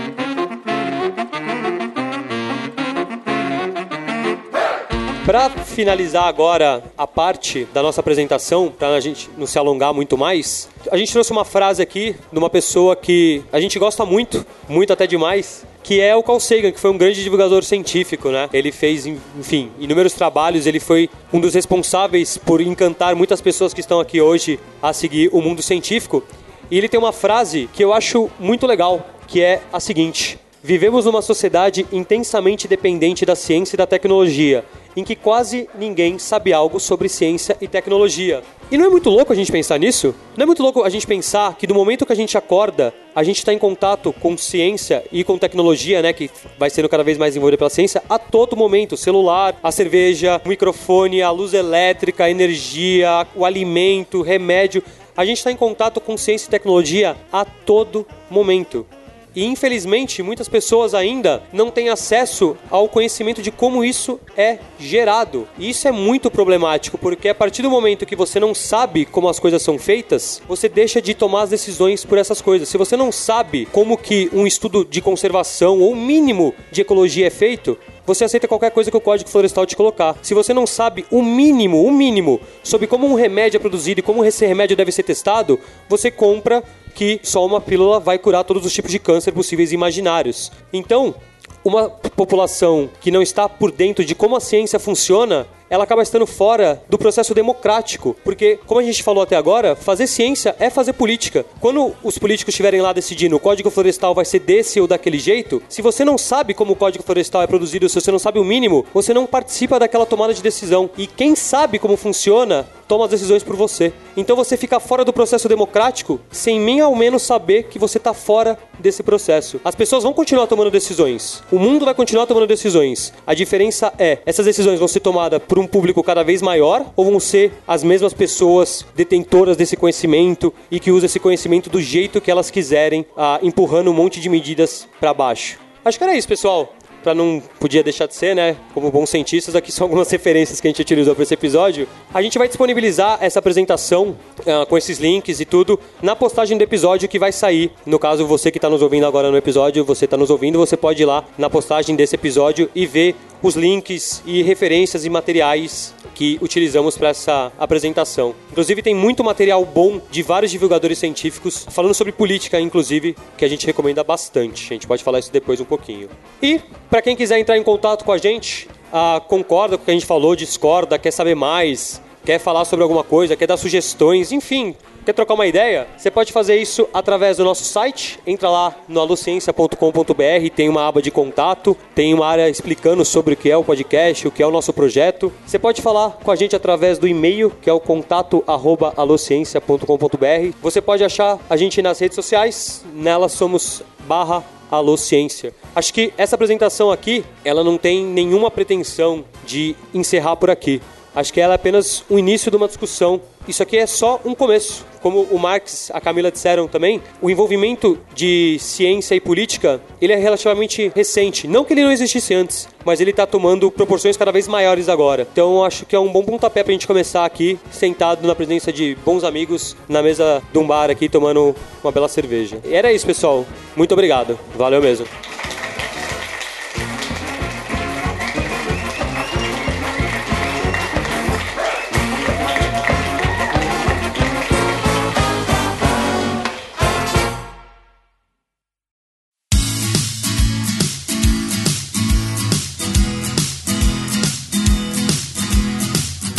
Para finalizar agora a parte da nossa apresentação, para a gente não se alongar muito mais, a gente trouxe uma frase aqui de uma pessoa que a gente gosta muito, muito até demais, que é o Carl Sagan, que foi um grande divulgador científico, né? Ele fez, enfim, inúmeros trabalhos, ele foi um dos responsáveis por encantar muitas pessoas que estão aqui hoje a seguir o mundo científico. E ele tem uma frase que eu acho muito legal, que é a seguinte: vivemos numa sociedade intensamente dependente da ciência e da tecnologia, em que quase ninguém sabe algo sobre ciência e tecnologia. E não é muito louco a gente pensar nisso? Não é muito louco a gente pensar que do momento que a gente acorda, a gente está em contato com ciência e com tecnologia, né, que vai sendo cada vez mais desenvolvida pela ciência, a todo momento. O celular, a cerveja, o microfone, a luz elétrica, a energia, o alimento, o remédio. A gente está em contato com ciência e tecnologia a todo momento. E, infelizmente, muitas pessoas ainda não têm acesso ao conhecimento de como isso é gerado. E isso é muito problemático, porque a partir do momento que você não sabe como as coisas são feitas, você deixa de tomar as decisões por essas coisas. Se você não sabe como que um estudo de conservação ou mínimo de ecologia é feito, você aceita qualquer coisa que o Código Florestal te colocar. Se você não sabe o mínimo, o mínimo, sobre como um remédio é produzido e como esse remédio deve ser testado, você compra que só uma pílula vai curar todos os tipos de câncer possíveis e imaginários. Então, uma população que não está por dentro de como a ciência funciona, ela acaba estando fora do processo democrático, porque, como a gente falou até agora, fazer ciência é fazer política. Quando os políticos estiverem lá decidindo o Código Florestal vai ser desse ou daquele jeito, se você não sabe como o Código Florestal é produzido, se você não sabe o mínimo, você não participa daquela tomada de decisão. E quem sabe como funciona, toma as decisões por você. Então você fica fora do processo democrático, sem nem ao menos saber que você está fora desse processo. As pessoas vão continuar tomando decisões. O mundo vai continuar tomando decisões. A diferença é, essas decisões vão ser tomadas por um público cada vez maior, ou vão ser as mesmas pessoas detentoras desse conhecimento e que usam esse conhecimento do jeito que elas quiserem, ah, empurrando um monte de medidas para baixo. Acho que era isso, pessoal. Para não podia deixar de ser, né? Como bons cientistas, aqui são algumas referências que a gente utilizou para esse episódio. A gente vai disponibilizar essa apresentação uh, com esses links e tudo na postagem do episódio que vai sair. No caso, você que está nos ouvindo agora no episódio, você está nos ouvindo, você pode ir lá na postagem desse episódio e ver os links e referências e materiais que utilizamos para essa apresentação. Inclusive, tem muito material bom de vários divulgadores científicos, falando sobre política, inclusive, que a gente recomenda bastante. A gente pode falar isso depois um pouquinho. E, para quem quiser entrar em contato com a gente, ah, concorda com o que a gente falou, discorda, quer saber mais, quer falar sobre alguma coisa, quer dar sugestões, enfim, quer trocar uma ideia, você pode fazer isso através do nosso site. Entra lá no alociência ponto com ponto b r, tem uma aba de contato, tem uma área explicando sobre o que é o podcast, o que é o nosso projeto. Você pode falar com a gente através do e-mail, que é o contato arroba alociência ponto com ponto b r. Você pode achar a gente nas redes sociais, nelas somos barra Alociência. Acho que essa apresentação aqui, ela não tem nenhuma pretensão de encerrar por aqui. Acho que ela é apenas o início de uma discussão. Isso aqui é só um começo. Como o Marx, a Camila disseram também, o envolvimento de ciência e política, ele é relativamente recente. Não que ele não existisse antes, mas ele está tomando proporções cada vez maiores agora. Então, acho que é um bom pontapé para a gente começar aqui, sentado na presença de bons amigos, na mesa de um bar aqui, tomando uma bela cerveja. E era isso, pessoal. Muito obrigado. Valeu mesmo.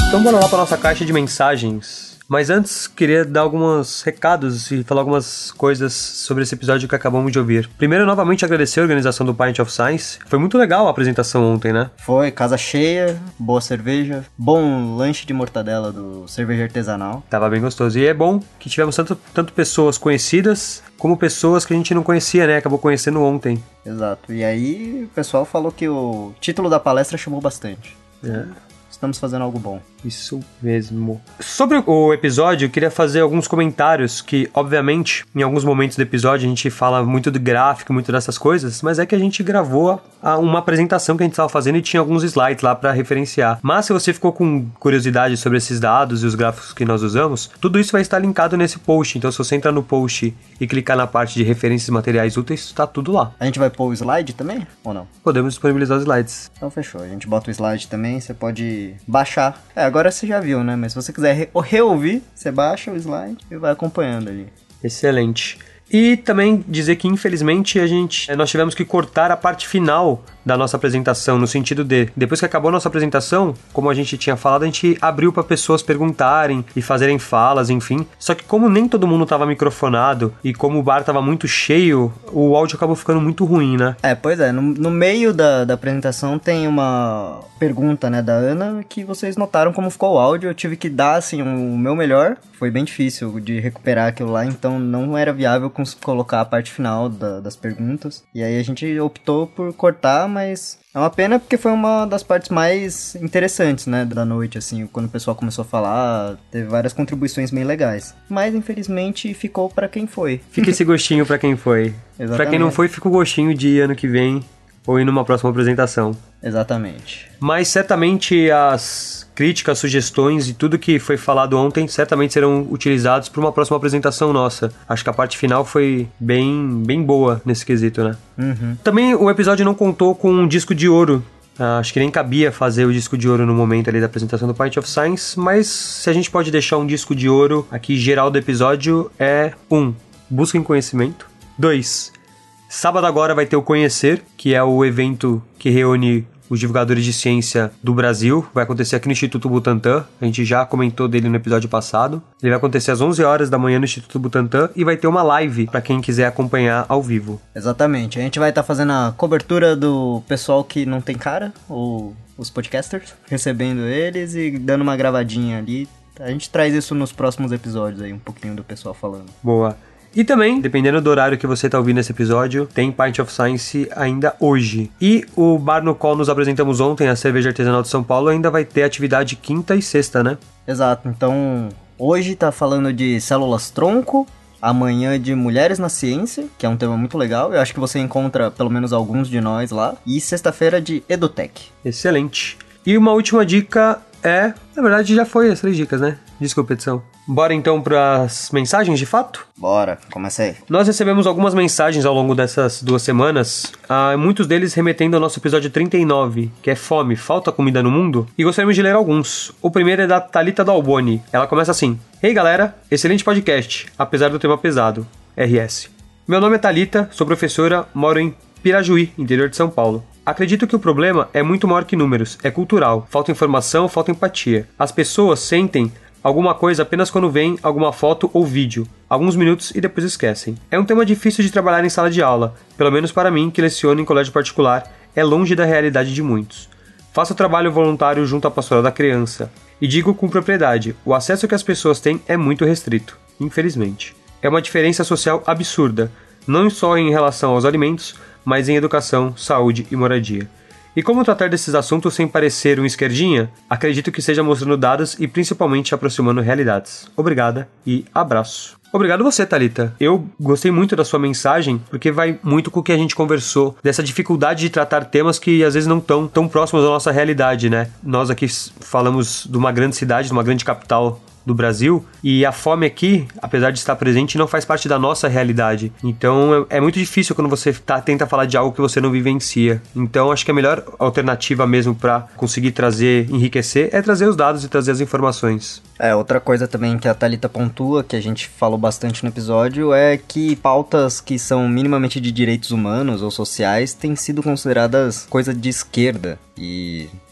Então bora lá para nossa caixa de mensagens. Mas antes, queria dar alguns recados e falar algumas coisas sobre esse episódio que acabamos de ouvir. Primeiro, novamente agradecer a organização do Pint of Science. Foi muito legal a apresentação ontem, né? Foi, casa cheia, boa cerveja, bom lanche de mortadela do cerveja artesanal. Tava bem gostoso. E é bom que tivemos tanto, tanto pessoas conhecidas como pessoas que a gente não conhecia, né? Acabou conhecendo ontem. Exato. E aí o pessoal falou que o título da palestra chamou bastante. É. Estamos fazendo algo bom. Isso mesmo. Sobre o episódio, eu queria fazer alguns comentários que, obviamente, em alguns momentos do episódio a gente fala muito do gráfico, muito dessas coisas, mas é que a gente gravou a, uma apresentação que a gente estava fazendo e tinha alguns slides lá para referenciar. Mas se você ficou com curiosidade sobre esses dados e os gráficos que nós usamos, tudo isso vai estar linkado nesse post. Então, se você entrar no post e clicar na parte de referências e materiais úteis, está tudo lá. A gente vai pôr o slide também, ou não? Podemos disponibilizar os slides. Então, fechou. A gente bota o slide também, você pode baixar. É, agora você já viu, né? Mas se você quiser re- reouvir, você baixa o slide e vai acompanhando ali. Excelente. E também dizer que, infelizmente, a gente, nós tivemos que cortar a parte final da nossa apresentação, no sentido de, depois que acabou a nossa apresentação, como a gente tinha falado, a gente abriu para pessoas perguntarem e fazerem falas, enfim. Só que como nem todo mundo estava microfonado e como o bar estava muito cheio, o áudio acabou ficando muito ruim, né? É, pois é. No, no meio da, da apresentação tem uma pergunta, né, da Ana, que vocês notaram como ficou o áudio. Eu tive que dar, assim, o meu melhor. Foi bem difícil de recuperar aquilo lá, então não era viável colocar a parte final da, das perguntas. E aí a gente optou por cortar, mas é uma pena porque foi uma das partes mais interessantes, né, da noite, assim, quando o pessoal começou a falar, teve várias contribuições bem legais. Mas, infelizmente, ficou pra quem foi. Fica esse gostinho pra quem foi. Exatamente. Pra quem não foi, fica o gostinho de ir ano que vem ou ir numa próxima apresentação. Exatamente. Mas certamente as críticas, sugestões e tudo que foi falado ontem certamente serão utilizados para uma próxima apresentação nossa. Acho que a parte final foi bem, bem boa nesse quesito, né? Uhum. Também o episódio não contou com um disco de ouro. Ah, acho que nem cabia fazer o disco de ouro no momento ali da apresentação do Pint of Science, mas se a gente pode deixar um disco de ouro aqui geral do episódio é um, busquem conhecimento. dois, sábado agora vai ter o Conhecer, que é o evento que reúne os divulgadores de ciência do Brasil. Vai acontecer aqui no Instituto Butantan. A gente já comentou dele no episódio passado. Ele vai acontecer às onze horas da manhã no Instituto Butantan e vai ter uma live para quem quiser acompanhar ao vivo. Exatamente. A gente vai estar tá fazendo a cobertura do pessoal que não tem cara, ou os podcasters, recebendo eles e dando uma gravadinha ali. A gente traz isso nos próximos episódios aí, um pouquinho do pessoal falando. Boa. E também, dependendo do horário que você está ouvindo esse episódio, tem Pint of Science ainda hoje. E o bar no qual nos apresentamos ontem, a Cerveja Artesanal de São Paulo, ainda vai ter atividade quinta e sexta, né? Exato. Então, hoje tá falando de células-tronco, amanhã de Mulheres na Ciência, que é um tema muito legal. Eu acho que você encontra pelo menos alguns de nós lá. E sexta-feira de Edutech. Excelente. E uma última dica é... Na verdade, já foi as três dicas, né? Desculpa, edição. Bora então para as mensagens de fato? Bora, começa aí. Nós recebemos algumas mensagens ao longo dessas duas semanas, uh, muitos deles remetendo ao nosso episódio trinta e nove, que é Fome, Falta Comida no Mundo, e gostaríamos de ler alguns. O primeiro é da Thalita Dalboni. Ela começa assim: Ei galera, excelente podcast, apesar do tema pesado. R S. Meu nome é Thalita, sou professora, moro em Pirajuí, interior de São Paulo. Acredito que o problema é muito maior que números, é cultural, falta informação, falta empatia. As pessoas sentem alguma coisa apenas quando veem alguma foto ou vídeo, alguns minutos e depois esquecem. É um tema difícil de trabalhar em sala de aula, pelo menos para mim, que leciono em colégio particular, é longe da realidade de muitos. Faço trabalho voluntário junto à pastoral da criança, e digo com propriedade, o acesso que as pessoas têm é muito restrito, infelizmente. É uma diferença social absurda, não só em relação aos alimentos, mas em educação, saúde e moradia. E como tratar desses assuntos sem parecer um esquerdinha? Acredito que seja mostrando dados e principalmente aproximando realidades. Obrigada e abraço. Obrigado você, Thalita. Eu gostei muito da sua mensagem, porque vai muito com o que a gente conversou, dessa dificuldade de tratar temas que às vezes não estão tão próximos da nossa realidade, né? Nós aqui falamos de uma grande cidade, de uma grande capital do Brasil, e a fome aqui, apesar de estar presente, não faz parte da nossa realidade. Então é, é muito difícil quando você tá, tenta falar de algo que você não vivencia. Então acho que a melhor alternativa mesmo para conseguir trazer, enriquecer, é trazer os dados e trazer as informações. É, outra coisa também que a Thalita pontua, que a gente falou bastante no episódio, é que pautas que são minimamente de direitos humanos ou sociais têm sido consideradas coisa de esquerda. E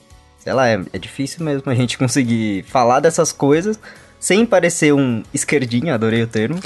sei lá, é, é difícil mesmo a gente conseguir falar dessas coisas sem parecer um esquerdinho, adorei o termo,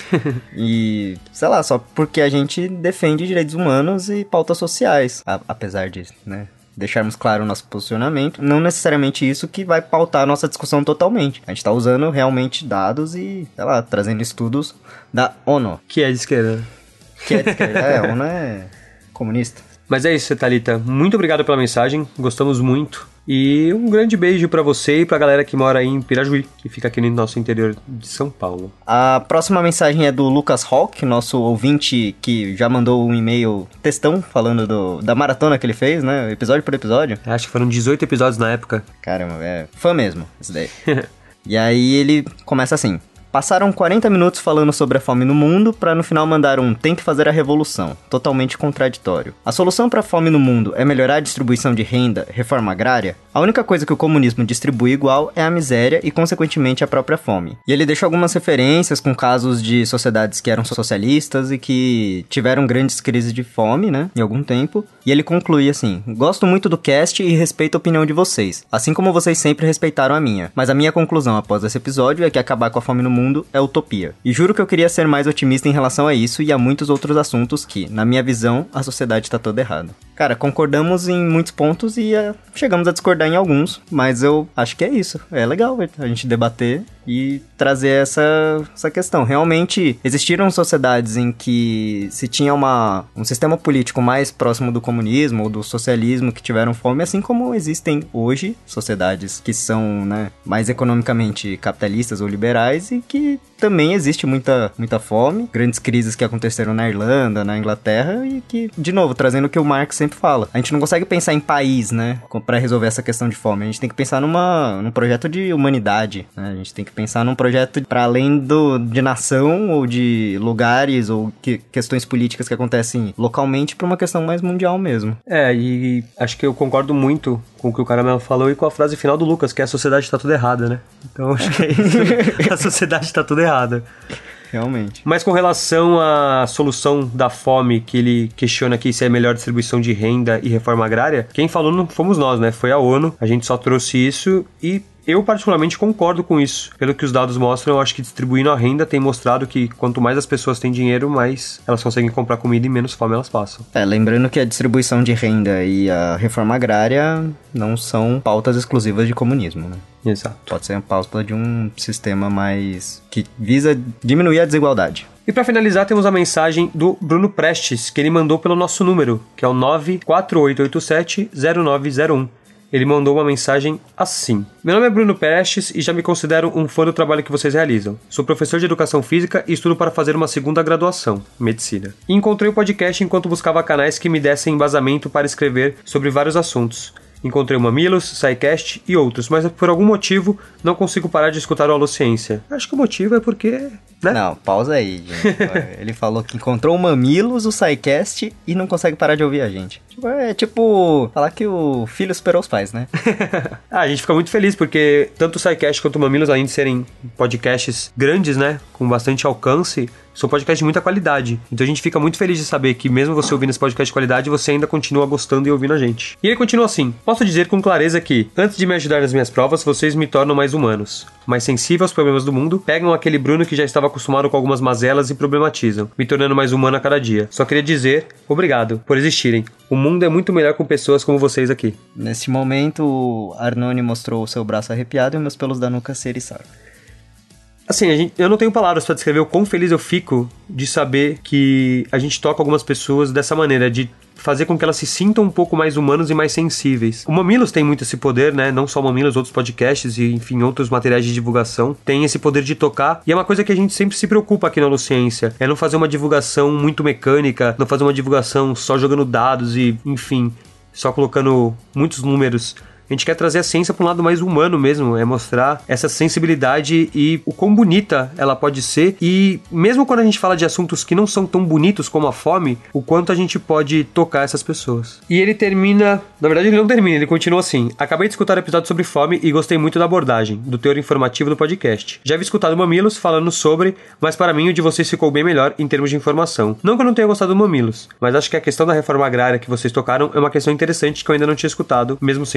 e, sei lá, só porque a gente defende direitos humanos e pautas sociais, a, apesar de, né, deixarmos claro o nosso posicionamento, não necessariamente isso que vai pautar a nossa discussão totalmente. A gente tá usando realmente dados e, sei lá, trazendo estudos da ONU. Que é de esquerda. Que é de esquerda, é, a ONU é comunista. Mas é isso, Thalita. Muito obrigado pela mensagem, gostamos muito. E um grande beijo pra você e pra galera que mora aí em Pirajuí, que fica aqui no nosso interior de São Paulo. A próxima mensagem é do Lucas Hawk, nosso ouvinte que já mandou um e-mail textão falando do, da maratona que ele fez, né? Episódio por episódio. Acho que foram dezoito episódios na época. Caramba, é fã mesmo, isso daí. E aí ele começa assim: passaram quarenta minutos falando sobre a fome no mundo pra no final mandar um tem que fazer a revolução, totalmente contraditório. A solução pra fome no mundo é melhorar a distribuição de renda, reforma agrária? A única coisa que o comunismo distribui igual é a miséria e, consequentemente, a própria fome. E ele deixa algumas referências com casos de sociedades que eram socialistas e que tiveram grandes crises de fome, né, em algum tempo. E ele conclui assim: gosto muito do cast e respeito a opinião de vocês, assim como vocês sempre respeitaram a minha. Mas a minha conclusão após esse episódio é que acabar com a fome no mundo é utopia. E juro que eu queria ser mais otimista em relação a isso e a muitos outros assuntos que, na minha visão, a sociedade tá toda errada. Cara, concordamos em muitos pontos e uh, chegamos a discordar em alguns, mas eu acho que é isso. É legal a gente debater e trazer essa, essa questão. Realmente, existiram sociedades em que se tinha uma, um sistema político mais próximo do comunismo ou do socialismo que tiveram fome, assim como existem hoje sociedades que são, né, mais economicamente capitalistas ou liberais e que também existe muita, muita fome, grandes crises que aconteceram na Irlanda, na Inglaterra e que, de novo, trazendo o que o Marx sempre fala. A gente não consegue pensar em país, né, pra resolver essa questão de fome. A gente tem que pensar numa, num projeto de humanidade, né? A gente tem que pensar num projeto para além do, de nação ou de lugares ou que, questões políticas que acontecem localmente para uma questão mais mundial mesmo. É, e acho que eu concordo muito com o que o Caramelo falou e com a frase final do Lucas, que é a sociedade tá tudo errada, né? Então acho que é isso. A sociedade tá tudo errada. Realmente. Mas com relação à solução da fome, que ele questiona aqui se é melhor distribuição de renda e reforma agrária, quem falou não fomos nós, né? Foi a ONU. A gente só trouxe isso e eu particularmente concordo com isso. Pelo que os dados mostram, eu acho que distribuindo a renda tem mostrado que quanto mais as pessoas têm dinheiro, mais elas conseguem comprar comida e menos fome elas passam. É, lembrando que a distribuição de renda e a reforma agrária não são pautas exclusivas de comunismo, né? Exato. Pode ser uma pauta de um sistema mais que visa diminuir a desigualdade. E para finalizar, temos a mensagem do Bruno Prestes, que ele mandou pelo nosso número, que é o nove quatro oito oito sete zero nove zero um. Ele mandou uma mensagem assim: meu nome é Bruno Prestes e já me considero um fã do trabalho que vocês realizam. Sou professor de educação física e estudo para fazer uma segunda graduação, medicina. E encontrei o podcast enquanto buscava canais que me dessem embasamento para escrever sobre vários assuntos. Encontrei o Mamilos, SciCast e outros, mas por algum motivo não consigo parar de escutar o Alociência. Acho que o motivo é porque, né? Não, pausa aí, gente. Ele falou que encontrou o Mamilos, o SciCast e não consegue parar de ouvir a gente. É tipo falar que o filho superou os pais, né? Ah, a gente fica muito feliz porque tanto o SciCast quanto o Mamilos, além de serem podcasts grandes, né, com bastante alcance, são podcasts de muita qualidade. Então a gente fica muito feliz de saber que mesmo você ouvindo esse podcast de qualidade, você ainda continua gostando e ouvindo a gente. E ele continua assim: posso dizer com clareza que, antes de me ajudar nas minhas provas, vocês me tornam mais humanos, mais sensível aos problemas do mundo, pegam aquele Bruno que já estava acostumado com algumas mazelas e problematizam, me tornando mais humano a cada dia. Só queria dizer obrigado por existirem. O mundo é muito melhor com pessoas como vocês aqui. Neste momento, o Arnone mostrou o seu braço arrepiado e meus pelos da nuca se eriçaram. Assim, a gente, eu não tenho palavras pra descrever o quão feliz eu fico de saber que a gente toca algumas pessoas dessa maneira, de fazer com que elas se sintam um pouco mais humanos e mais sensíveis. O Mamilos tem muito esse poder, né? Não só o Mamilos, outros podcasts e, enfim, outros materiais de divulgação tem esse poder de tocar. E é uma coisa que a gente sempre se preocupa aqui na Alociência. É não fazer uma divulgação muito mecânica, não fazer uma divulgação só jogando dados e, enfim, só colocando muitos números. A gente quer trazer a ciência para um lado mais humano mesmo, é mostrar essa sensibilidade e o quão bonita ela pode ser. E mesmo quando a gente fala de assuntos que não são tão bonitos como a fome, o quanto a gente pode tocar essas pessoas. E ele termina... Na verdade ele não termina, ele continua assim: acabei de escutar o episódio sobre fome e gostei muito da abordagem, do teor informativo do podcast. Já havia escutado o Mamilos falando sobre, mas para mim o de vocês ficou bem melhor em termos de informação. Não que eu não tenha gostado do Mamilos, mas acho que a questão da reforma agrária que vocês tocaram é uma questão interessante que eu ainda não tinha escutado, mesmo sendo tão óbvio.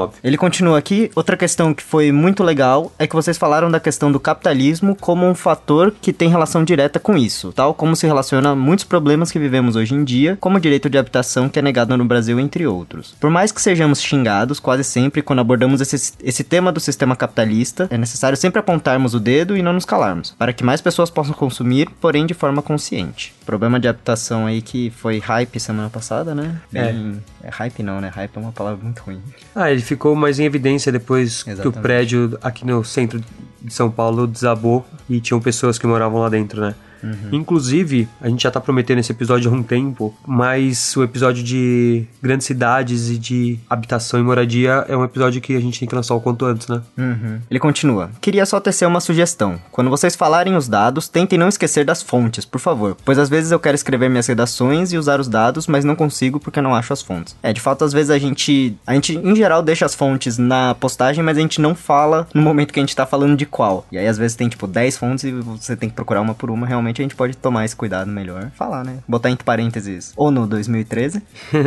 nove. Ele continua aqui. Outra questão que foi muito legal é que vocês falaram da questão do capitalismo como um fator que tem relação direta com isso, tal como se relaciona a muitos problemas que vivemos hoje em dia, como o direito de habitação que é negado no Brasil, entre outros. Por mais que sejamos xingados quase sempre quando abordamos esse, esse tema do sistema capitalista, é necessário sempre apontarmos o dedo e não nos calarmos, para que mais pessoas possam consumir, porém de forma consciente. Problema de habitação aí que foi hype semana passada, né? Bem, é. é hype não, né? Hype é uma palavra muito ruim. Ah, ele ficou mais em evidência depois Exatamente. que o prédio aqui no centro de São Paulo desabou e tinham pessoas que moravam lá dentro, né? Uhum. Inclusive, a gente já tá prometendo esse episódio há um tempo, mas o episódio de grandes cidades e de habitação e moradia é um episódio que a gente tem que lançar o quanto antes, né? Uhum. Ele continua. Queria só tecer uma sugestão. Quando vocês falarem os dados, tentem não esquecer das fontes, por favor. Pois às vezes eu quero escrever minhas redações e usar os dados, mas não consigo porque não acho as fontes. É, de fato, às vezes a gente, a gente em geral deixa as fontes na postagem, mas a gente não fala no momento que a gente tá falando de qual. E aí às vezes tem tipo dez fontes e você tem que procurar uma por uma. Realmente a gente pode tomar esse cuidado melhor. Falar, né? Botar entre parênteses ou no dois mil e treze,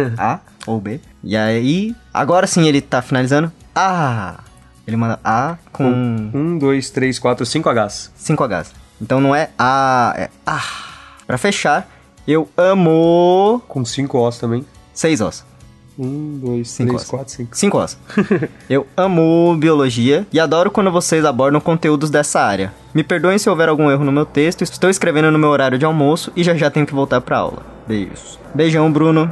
A ou B. E aí, agora sim ele tá finalizando. Ah! Ele manda A com... um, dois, três, quatro, cinco Hs. cinco Hs. Então não é A, é A. Pra fechar, eu amo... Com cinco Os também. seis Os. um, dois, três, quatro, cinco. cinco Os. Eu amo biologia e adoro quando vocês abordam conteúdos dessa área. Me perdoem se houver algum erro no meu texto, estou escrevendo no meu horário de almoço e já já tenho que voltar pra aula. Beijos. Beijão, Bruno.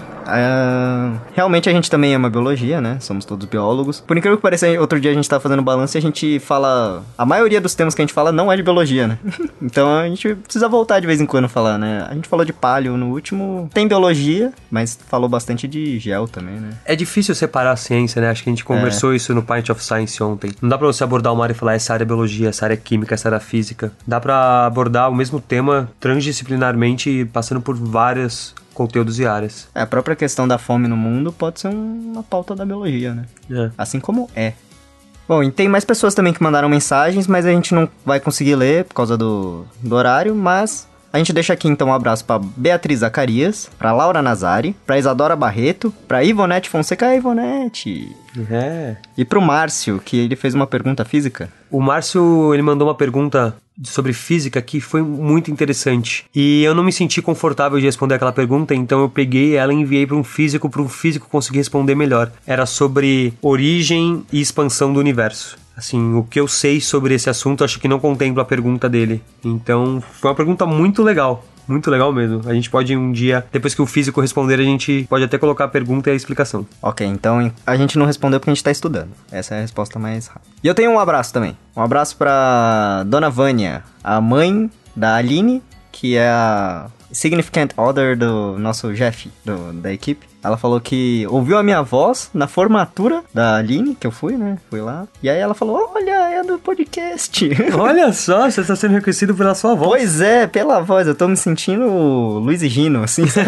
Uh, realmente a gente também ama biologia, né? Somos todos biólogos. Por incrível que pareça, outro dia a gente tá fazendo balanço e a gente fala... A maioria dos temas que a gente fala não é de biologia, né? Então a gente precisa voltar de vez em quando falar, né? A gente falou de paleo no último. Tem biologia, mas falou bastante de gel também, né? É difícil separar a ciência, né? Acho que a gente conversou é. isso no Pint of Science ontem. Não dá pra você abordar uma área e falar essa área é biologia, essa área é química, essa área é física. Dá pra abordar o mesmo tema transdisciplinarmente, passando por várias... conteúdos e áreas. É, a própria questão da fome no mundo pode ser uma pauta da biologia, né? É. Assim como é. Bom, e tem mais pessoas também que mandaram mensagens, mas a gente não vai conseguir ler por causa do, do horário, mas a gente deixa aqui então um abraço pra Beatriz Zacarias, pra Laura Nazari, pra Isadora Barreto, pra Ivonete Fonseca. Ah, Ivonete! É. E pro Márcio, que ele fez uma pergunta física. O Márcio, ele mandou uma pergunta sobre física que foi muito interessante. E eu não me senti confortável de responder aquela pergunta, então eu peguei ela e enviei para um físico, para um físico conseguir responder melhor. Era sobre origem e expansão do universo. Assim, o que eu sei sobre esse assunto, acho que não contempla a pergunta dele. Então, foi uma pergunta muito legal. Muito legal mesmo. A gente pode um dia, depois que o físico responder, a gente pode até colocar a pergunta e a explicação. Ok, então a gente não respondeu porque a gente tá estudando. Essa é a resposta mais rápida. E eu tenho um abraço também. Um abraço pra Dona Vânia, a mãe da Aline, que é a significant other do nosso Jeff, do, da equipe. Ela falou que ouviu a minha voz na formatura da Aline, que eu fui, né? Fui lá. E aí ela falou, olha, é do podcast. Olha só, você está sendo reconhecido pela sua voz. Pois é, pela voz. Eu tô me sentindo o Luiz e Gino, assim, sabe?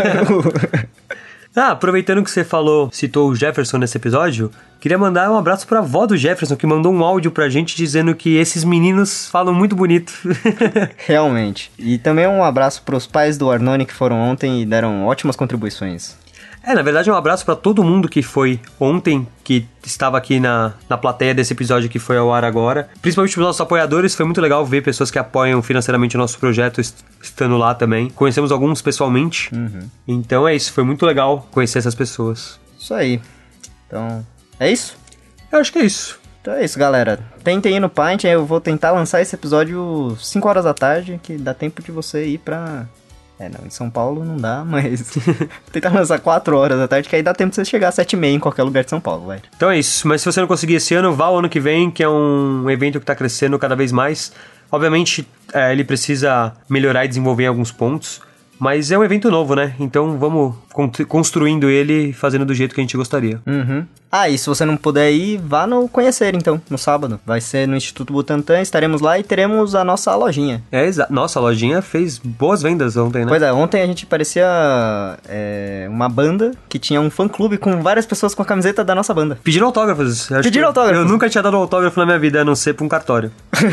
Ah, aproveitando que você falou, citou o Jefferson nesse episódio, queria mandar um abraço pra avó do Jefferson, que mandou um áudio pra gente dizendo que esses meninos falam muito bonito. Realmente. E também um abraço pros pais do Arnone que foram ontem e deram ótimas contribuições. É, na verdade, um abraço pra todo mundo que foi ontem, que estava aqui na, na plateia desse episódio que foi ao ar agora. Principalmente os nossos apoiadores, foi muito legal ver pessoas que apoiam financeiramente o nosso projeto estando lá também. Conhecemos alguns pessoalmente. Uhum. Então é isso, foi muito legal conhecer essas pessoas. Isso aí. Então, é isso? Eu acho que é isso. Então é isso, galera. Tentem ir no Pint, eu vou tentar lançar esse episódio cinco horas da tarde, que dá tempo de você ir pra... É, não, em São Paulo não dá, mas tentar lançar quatro horas da tarde, que aí dá tempo de você chegar às sete e meia em qualquer lugar de São Paulo, vai. Então é isso, mas se você não conseguir esse ano, vá o ano que vem, que é um evento que tá crescendo cada vez mais. Obviamente, é, ele precisa melhorar e desenvolver em alguns pontos, mas é um evento novo, né? Então vamos construindo ele e fazendo do jeito que a gente gostaria. Uhum. Ah, e se você não puder ir, vá no Conhecer, então, no sábado. Vai ser no Instituto Butantan, estaremos lá e teremos a nossa lojinha. É, exato. Nossa, a lojinha fez boas vendas ontem, né? Pois é, ontem a gente parecia é, uma banda que tinha um fã-clube com várias pessoas com a camiseta da nossa banda. Pediram autógrafos. Pediram autógrafos. Eu nunca tinha dado autógrafo na minha vida, a não ser pra um cartório.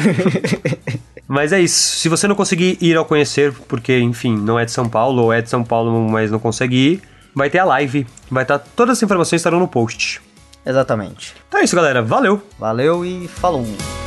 Mas é isso, se você não conseguir ir ao Conhecer, porque, enfim, não é de São Paulo, ou é de São Paulo, mas não consegue ir, vai ter a live, vai estar, todas as informações estarão no post. Exatamente. Então é isso, galera. Valeu! Valeu e falou!